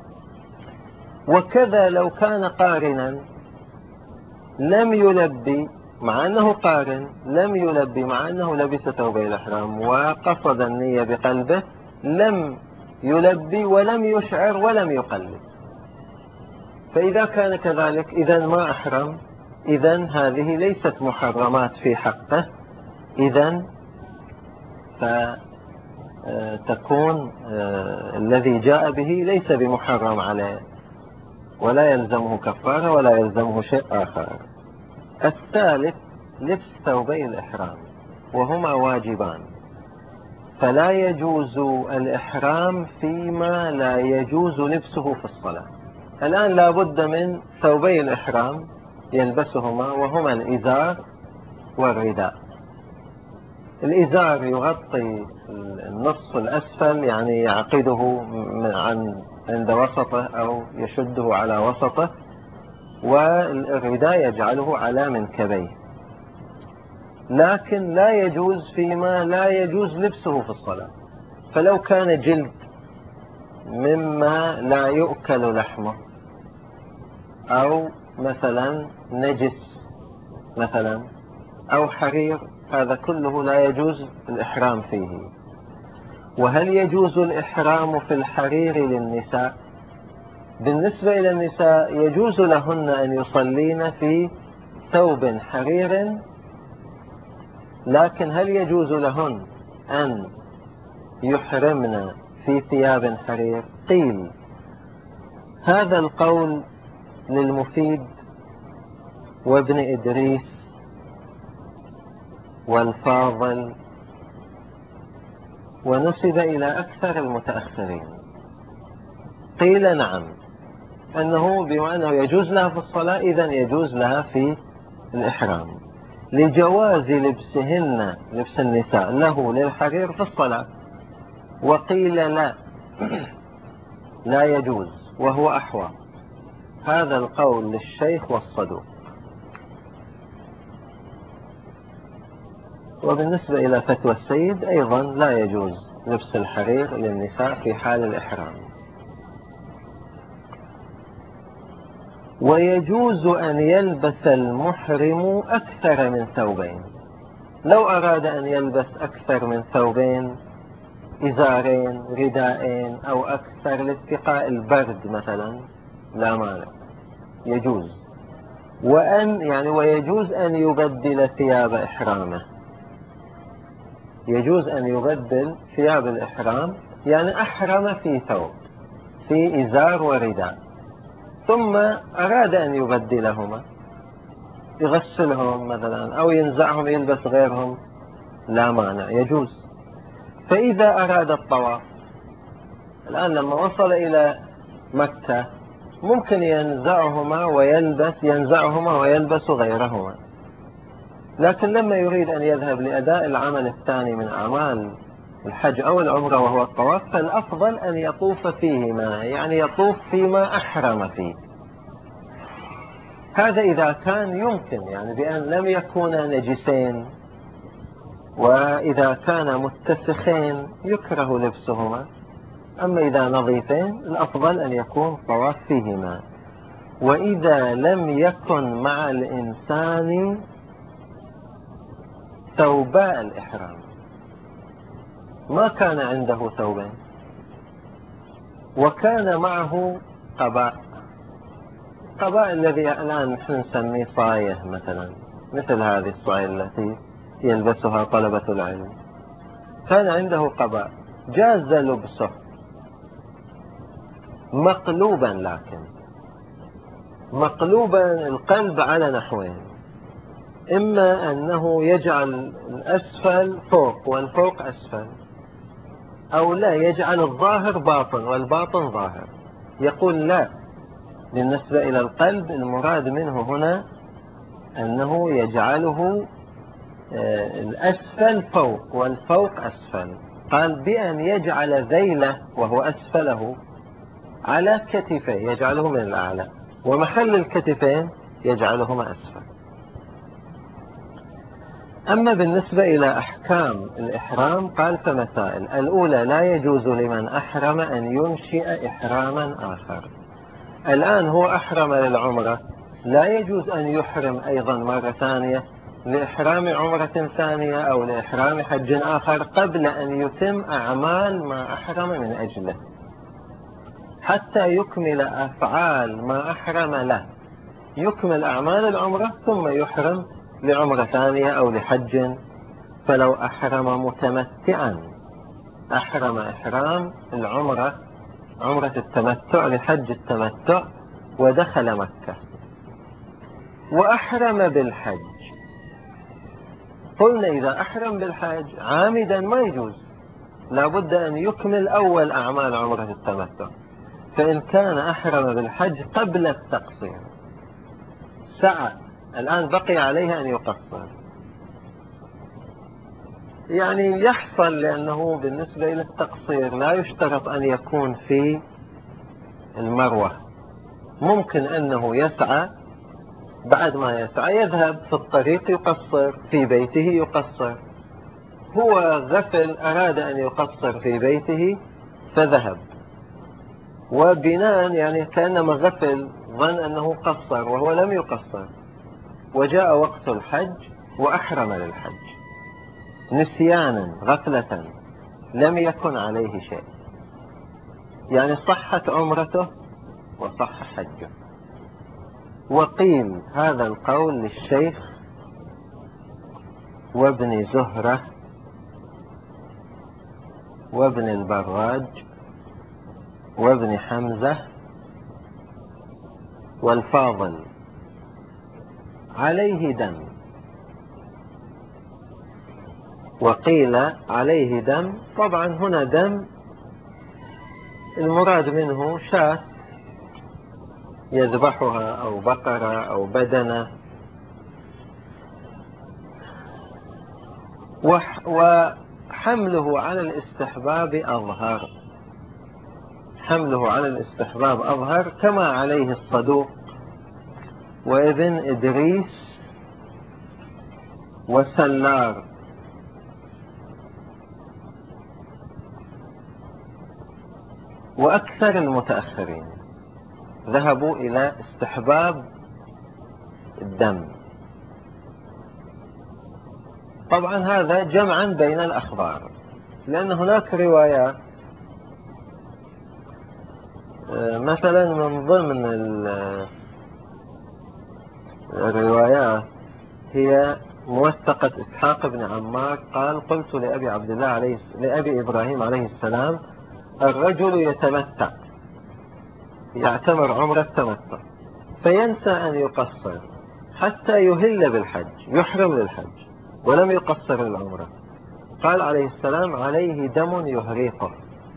وكذا لو كان قارنا لم يلبي مع أنه قارن، لم يلبي مع أنه لبس ثوبي الإحرام وقصد النية بقلبه، لم يلبي ولم يشعر ولم يقلب. فإذا كان كذلك إذا ما أحرم، إذا هذه ليست محرمات في حقه، إذا تكون الذي جاء به ليس بمحرم عليه ولا يلزمه كفارة ولا يلزمه شيء آخر. الثالث لبس ثوبي الإحرام، وهما واجبان، فلا يجوز الإحرام فيما لا يجوز لبسه في الصلاة. الآن لا بد من ثوبي الإحرام يلبسهما، وهما الإزار والرداء. الإزار يغطي النصف الأسفل، يعني يعقده عن عند وسطه أو يشده على وسطه، والرداء يجعله على منكبيه، لكن لا يجوز فيما لا يجوز لبسه في الصلاة. فلو كان جلد مما لا يؤكل لحمه، أو مثلا نجس مثلا، أو حرير، هذا كله لا يجوز الإحرام فيه. وهل يجوز الإحرام في الحرير للنساء؟ بالنسبة إلى النساء يجوز لهن أن يصلين في ثوب حرير، لكن هل يجوز لهن أن يحرمن في ثياب حرير؟ قيل هذا القول للمفيد وابن إدريس والفاضل، ونسب إلى أكثر المتأخرين. قيل نعم، أنه بما أنه يجوز لها في الصلاة إذن يجوز لها في الإحرام، لجواز لبسهن، لبس النساء له للحرير في الصلاة. وقيل لا لا يجوز، وهو أحوى. هذا القول للشيخ والصدوق. وبالنسبة إلى فتوى السيد أيضا لا يجوز لبس الحرير للنساء في حال الإحرام. ويجوز أن يلبس المحرم أكثر من ثوبين. لو أراد أن يلبس أكثر من ثوبين، إزارين، رداءين، أو أكثر لاتقاء البرد مثلا، لا مانع، يجوز. وأن يعني ويجوز أن يبدل ثياب إحرامه، يجوز أن يبدل ثياب الإحرام، يعني أحرم في ثوب، في إزار ورداء، ثم أراد أن يبدلهما، يغسلهم مثلا أو ينزعهم يلبس غيرهم، لا مانع، يجوز. فإذا أراد الطواف، الآن لما وصل إلى مكة ممكن ينزعهما ويلبس ينزعهما ويلبس غيرهما، لكن لما يريد أن يذهب لأداء العمل الثاني من أعمال الحج أو العمرة وهو الطواف، فالأفضل أن يطوف فيهما، يعني يطوف فيما أحرم فيه. هذا إذا كان يمكن، يعني بأن لم يكونا نجسين، وإذا كان متسخين يكره لبسهما. أما إذا نظيفين الأفضل أن يكون طواف فيهما. وإذا لم يكن مع الإنسان ثوباء الإحرام، ما كان عنده ثوبين وكان معه قباء، قباء الذي الآن نحن نسميه صاية مثلا، مثل هذه الصاية التي يلبسها طلبة العلم، كان عنده قباء، جاز لبسه مقلوبا، لكن مقلوبا القلب على نحوين: إما أنه يجعل الأسفل فوق والفوق أسفل، أو لا يجعل الظاهر باطن والباطن ظاهر. يقول لا، بالنسبة إلى القلب المراد منه هنا أنه يجعله الأسفل فوق والفوق أسفل. قال بأن يجعل ذيله وهو أسفله على كتفيه، يجعله من الأعلى، ومحل الكتفين يجعلهما أسفل. أما بالنسبة إلى أحكام الإحرام قال فمسائل: الأولى لا يجوز لمن أحرم أن ينشئ إحراما آخر. الآن هو أحرم للعمرة، لا يجوز أن يحرم أيضا مرة ثانية لإحرام عمرة ثانية أو لإحرام حج آخر قبل أن يتم أعمال ما أحرم من أجله، حتى يكمل أفعال ما أحرم له، يكمل أعمال العمرة ثم يحرم لعمرة ثانية أو لحج. فلو أحرم متمتعا أحرم إحرام العمرة، عمرة التمتع لحج التمتع، ودخل مكة وأحرم بالحج. قلنا إذا أحرم بالحج عامدا ما يجوز، لابد أن يكمل أول أعمال عمرة التمتع. فإن كان أحرم بالحج قبل التقصير سعى، الآن بقي عليه أن يقصر، يعني يحصل، لأنه بالنسبة إلى التقصير لا يشترط أن يكون في المروة، ممكن أنه يسعى، بعد ما يسعى يذهب في الطريق يقصر، في بيته يقصر. هو غفل، أراد أن يقصر في بيته فذهب، وبناء يعني كأنما غفل ظن أنه قصر وهو لم يقصر، وجاء وقت الحج وأحرم للحج نسيانا غفلة، لم يكن عليه شيء، يعني صحت عمرته وصح حجه. وقيل هذا القول للشيخ وابن زهرة وابن البراج وابن حمزة والفاضل، عليه دم. وقيل عليه دم، طبعا هنا دم المراد منه شاة يذبحها أو بقرة أو بدنة. وحمله على الاستحباب أظهر، حمله على الاستحباب أظهر، كما عليه الصدوق وابن إدريس وسلار. وأكثر المتأخرين ذهبوا إلى استحباب الدم. طبعا هذا جمعا بين الأخبار، لأن هناك روايات مثلا من ضمن الروايات هي موثقة إسحاق بن عمار قال: قلت لأبي عبد الله عليه لأبي إبراهيم عليه السلام: الرجل يتمتع، يعتمر عمرة التمتع، فينسى أن يقصر حتى يهل بالحج، يحرم للحج ولم يقصر العمرة. قال عليه السلام: عليه دم يهريقه.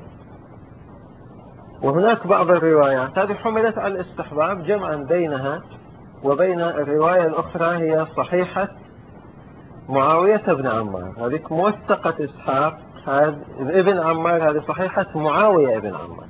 وهناك بعض الروايات هذه حملت على الاستحباب جمعا بينها وبين الرواية الأخرى هي صحيحة معاوية بن عمار، هذه موثقة إسحاق هذا ابن عمار، هذه صحيحة معاوية بن عمار.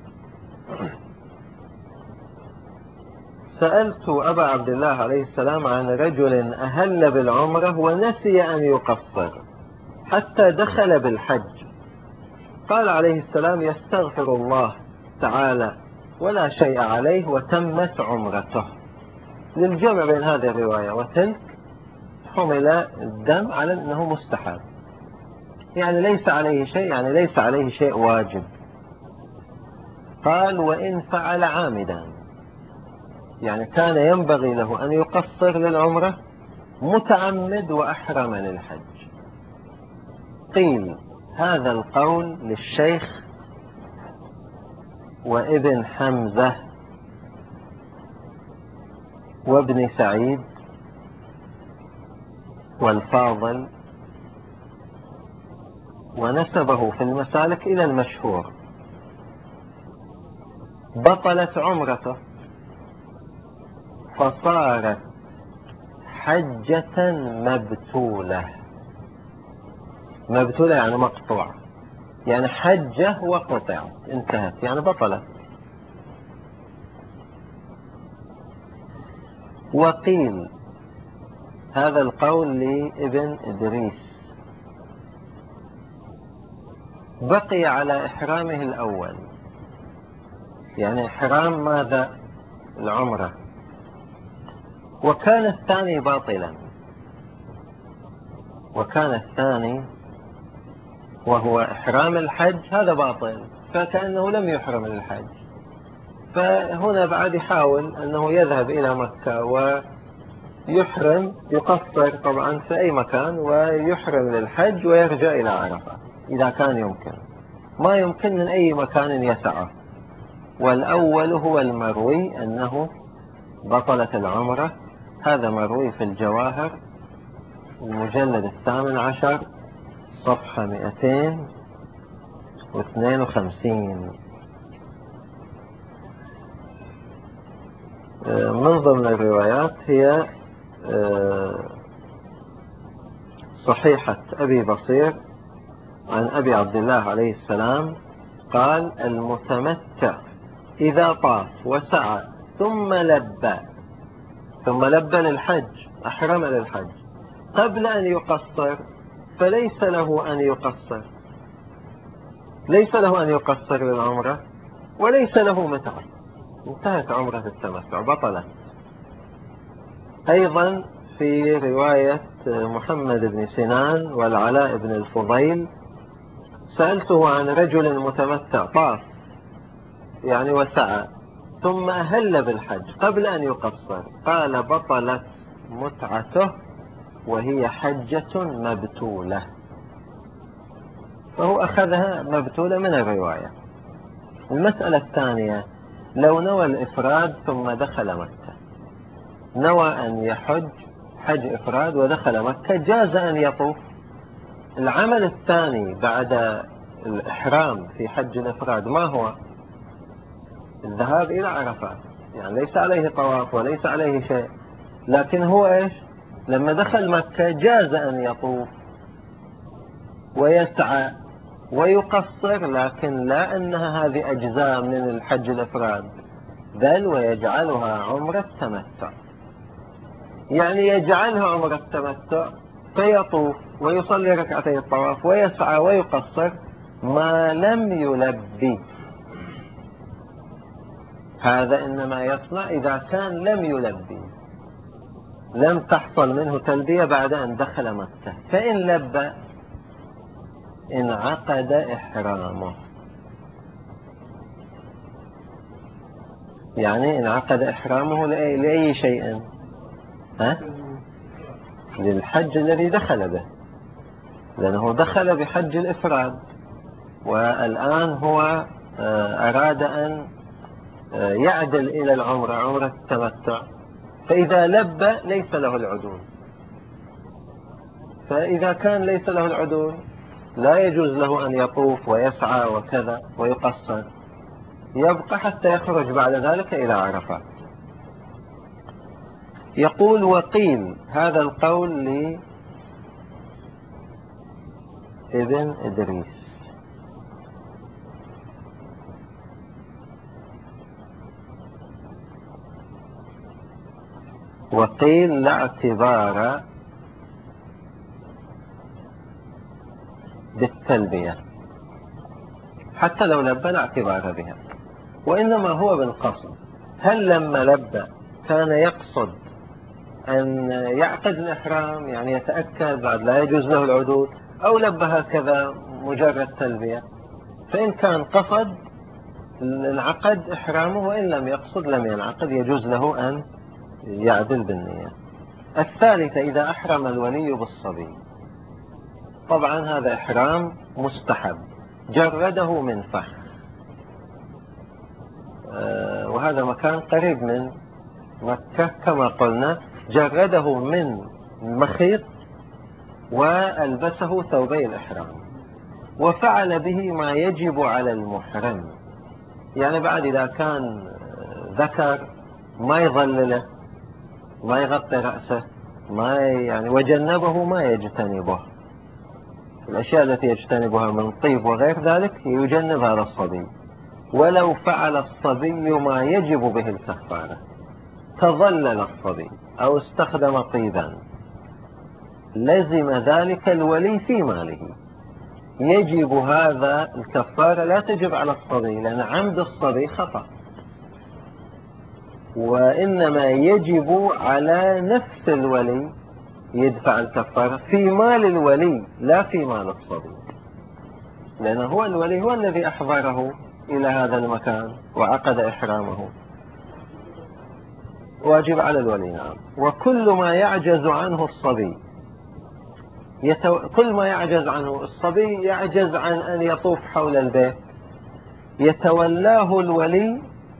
سألت أبا عبد الله عليه السلام عن رجل أهل بالعمرة ونسي أن يقصر حتى دخل بالحج. قال عليه السلام: يستغفر الله تعالى ولا شيء عليه وتمت عمرته. للجمع بين هذه الرواية وتلك حمل الدم على أنه مستحب، يعني ليس عليه شيء، يعني ليس عليه شيء واجب. قال: وإن فعل عامدا، يعني كان ينبغي له أن يقصر للعمرة متعمد وأحرم للحج. قيل هذا القول للشيخ وابن حمزة وابن سعيد والفاضل، ونسبه في المسالك إلى المشهور. بطلت عمرته فصارت حجة مبتولة. مبتولة يعني مقطوعة، يعني حجة وقطعت، انتهت، يعني بطلت. وقيل هذا القول لابن إدريس بقي على إحرامه الأول، يعني إحرام ماذا؟ العمرة، وكان الثاني باطلا، وكان الثاني وهو إحرام الحج هذا باطل، فكأنه لم يحرم للحج. فهنا بعد يحاول أنه يذهب إلى مكة ويحرم، يقصر طبعا في أي مكان، ويحرم للحج ويرجع إلى عرفة إذا كان يمكن. ما يمكن من أي مكان يسعه. والأول هو المروي أنه بطلت العمرة، هذا مروي في الجواهر المجلد الثامن عشر صفحة مئتين واثنين وخمسين. من ضمن الروايات هي صحيحة أبي بصير عن أبي عبد الله عليه السلام قال: المتمتع إذا طاف وسعى ثم لبى ثم لبى للحج، أحرم للحج قبل أن يقصر، فليس له أن يقصر، ليس له أن يقصر للعمرة وليس له متعة، انتهت عمرة التمتع بطلت. أيضا في رواية محمد بن سنان والعلاء بن الفضيل: سألته عن رجل متمتع طاف يعني وسعى ثم أهل بالحج قبل أن يقصر، قال: بطلت متعته وهي حجة مبتولة. فهو أخذها مبتولة من الرواية. المسألة الثانية: لو نوى الإفراد ثم دخل مكة، نوى أن يحج حج إفراد ودخل مكة، جاز أن يطوف. العمل الثاني بعد الإحرام في حج الإفراد ما هو؟ الذهاب إلى عرفات، يعني ليس عليه طواف وليس عليه شيء، لكن هو إيش؟ لما دخل مكة جاز أن يطوف ويسعى ويقصر، لكن لا أنها هذه أجزاء من الحج الإفراد، بل ويجعلها عمرة تمتع، يعني يجعلها عمرة تمتع فيطوف ويصلي ركعتي الطواف ويسعى ويقصر ما لم يلبي. هذا إنما يصنع إذا كان لم يلبي، لم تحصل منه تلبية بعد أن دخل مكة، فإن لبى انعقد إحرامه. يعني انعقد إحرامه لأي, لأي شيء؟ ها؟ للحج الذي دخل به، لأنه دخل بحج الإفراد والآن هو أراد أن يعدل إلى العمرة، عمرة التمتع، فإذا لبى ليس له العدول. فإذا كان ليس له العدول لا يجوز له أن يطوف ويسعى وكذا ويقصر، يبقى حتى يخرج بعد ذلك إلى عرفات. يقول: وقيل هذا القول لابن إدريس. وقيل لا اعتبار بالتلبية، حتى لو لبى لا اعتبار بها، وإنما هو بالقصد. هل لما لبى كان يقصد أن يعقد الإحرام، يعني يتأكد بعد لا يجوز له العدول، أو لبى هكذا مجرد تلبية؟ فإن كان قصد انعقد إحرامه، وإن لم يقصد لم ينعقد، يجوز له أن يعدل بالنية. الثالثة: إذا أحرم الولي بالصبي، طبعا هذا إحرام مستحب، جرده من فخ، آه وهذا مكان قريب من مكة كما قلنا، جرده من مخيط وألبسه ثوبي الإحرام، وفعل به ما يجب على المحرم. يعني بعد إذا كان ذكر ما يظلله، ما يغطي رأسه، ما يعني وجنبه ما يجتنبه، الأشياء التي يجتنبها من طيب وغير ذلك يجنب هذا الصبي. ولو فعل الصبي ما يجب به الكفارة، تظلل الصبي أو استخدم طيبا، لزم ذلك الولي في ماله، يجب هذا الكفارة، لا تجب على الصبي، لأن عمد الصبي خطأ، وإنما يجب على نفس الولي يدفع الكفارة في مال الولي لا في مال الصبي، لأنه هو الولي هو الذي أحضره إلى هذا المكان وعقد إحرامه، واجب على الولي. نعم. وكل ما يعجز عنه الصبي يتو... كل ما يعجز عنه الصبي يعجز عن أن يطوف حول البيت، يتولاه الولي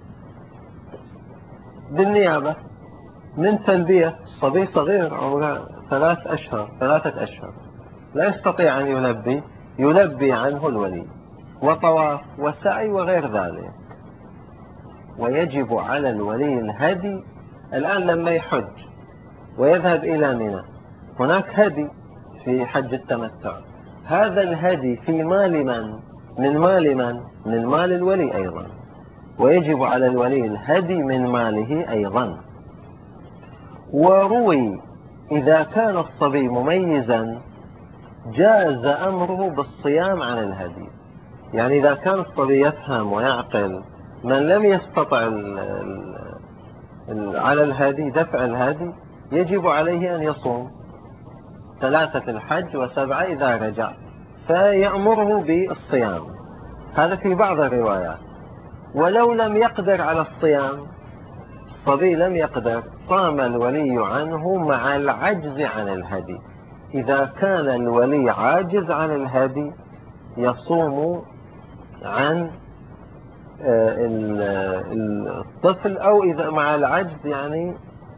بالنيابة من تلبية. الصبي صغير عمره ثلاث أشهر ثلاثة أشهر لا يستطيع أن يلبي، يلبي عنه الولي، وطواف وسعي وغير ذلك. ويجب على الولي الهدي. الآن لما يحج ويذهب إلى منى، هناك هدي في حج التمتع، هذا الهدي في مال من؟ من مال من؟ من مال الولي أيضا، ويجب على الولي الهدي من ماله أيضا. وروي إذا كان الصبي مميزا جاز أمره بالصيام عن الهدي. يعني إذا كان الصبي يفهم ويعقل، من لم يستطع ال ال على الهدي دفع الهدي يجب عليه أن يصوم ثلاثة الحج وسبعة إذا رجع، فيأمره بالصيام. هذا في بعض الروايات. ولو لم يقدر على الصيام، الصبي لم يقدر، صام الولي عنه مع العجز عن الهدي. إذا كان الولي عاجز عن الهدي يصوم عن الطفل، أو إذا مع العجز، يعني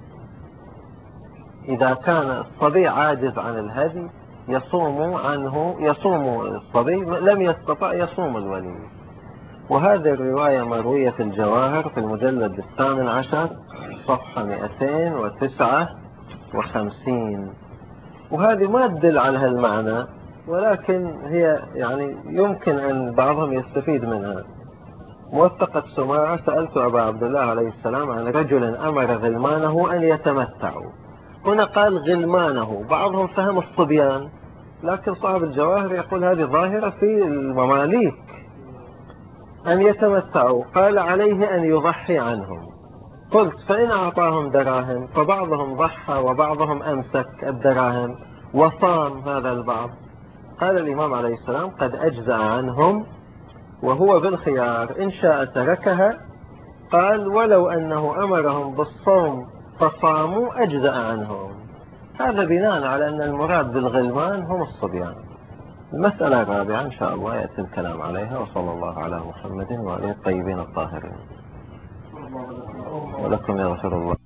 إذا كان الصبي عاجز عن الهدي يصوم عنه، يصوم الصبي، لم يستطع يصوم الولي. وهذه الرواية مروية في الجواهر في المجلد الثامن عشر صفحة مئتين وتسعة وخمسين. وهذه ما تدل على هالمعنى، ولكن هي يعني يمكن أن بعضهم يستفيد منها. موثقة سماعة: سألت أبا عبد الله عليه السلام عن رجل أمر غلمانه أن يتمتعوا. هنا قال غلمانه، بعضهم فهم الصبيان، لكن صاحب الجواهر يقول هذه ظاهرة في المماليك أن يتمتعوا. قال عليه أن يضحي عنهم. قلت: فإن أعطاهم دراهم؟ فبعضهم ضحى وبعضهم أمسك الدراهم وصام هذا البعض. قال الإمام عليه السلام: قد أجزأ عنهم وهو بالخيار، إن شاء تركها. قال: ولو أنه أمرهم بالصوم فصاموا أجزأ عنهم. هذا بناء على أن المراد بالغلمان هم الصبيان. المسألة الرابعة إن شاء الله يأتي الكلام عليها. وصلى الله على محمد وعلى الطيبين الطاهرين. ولكم يغفر الله.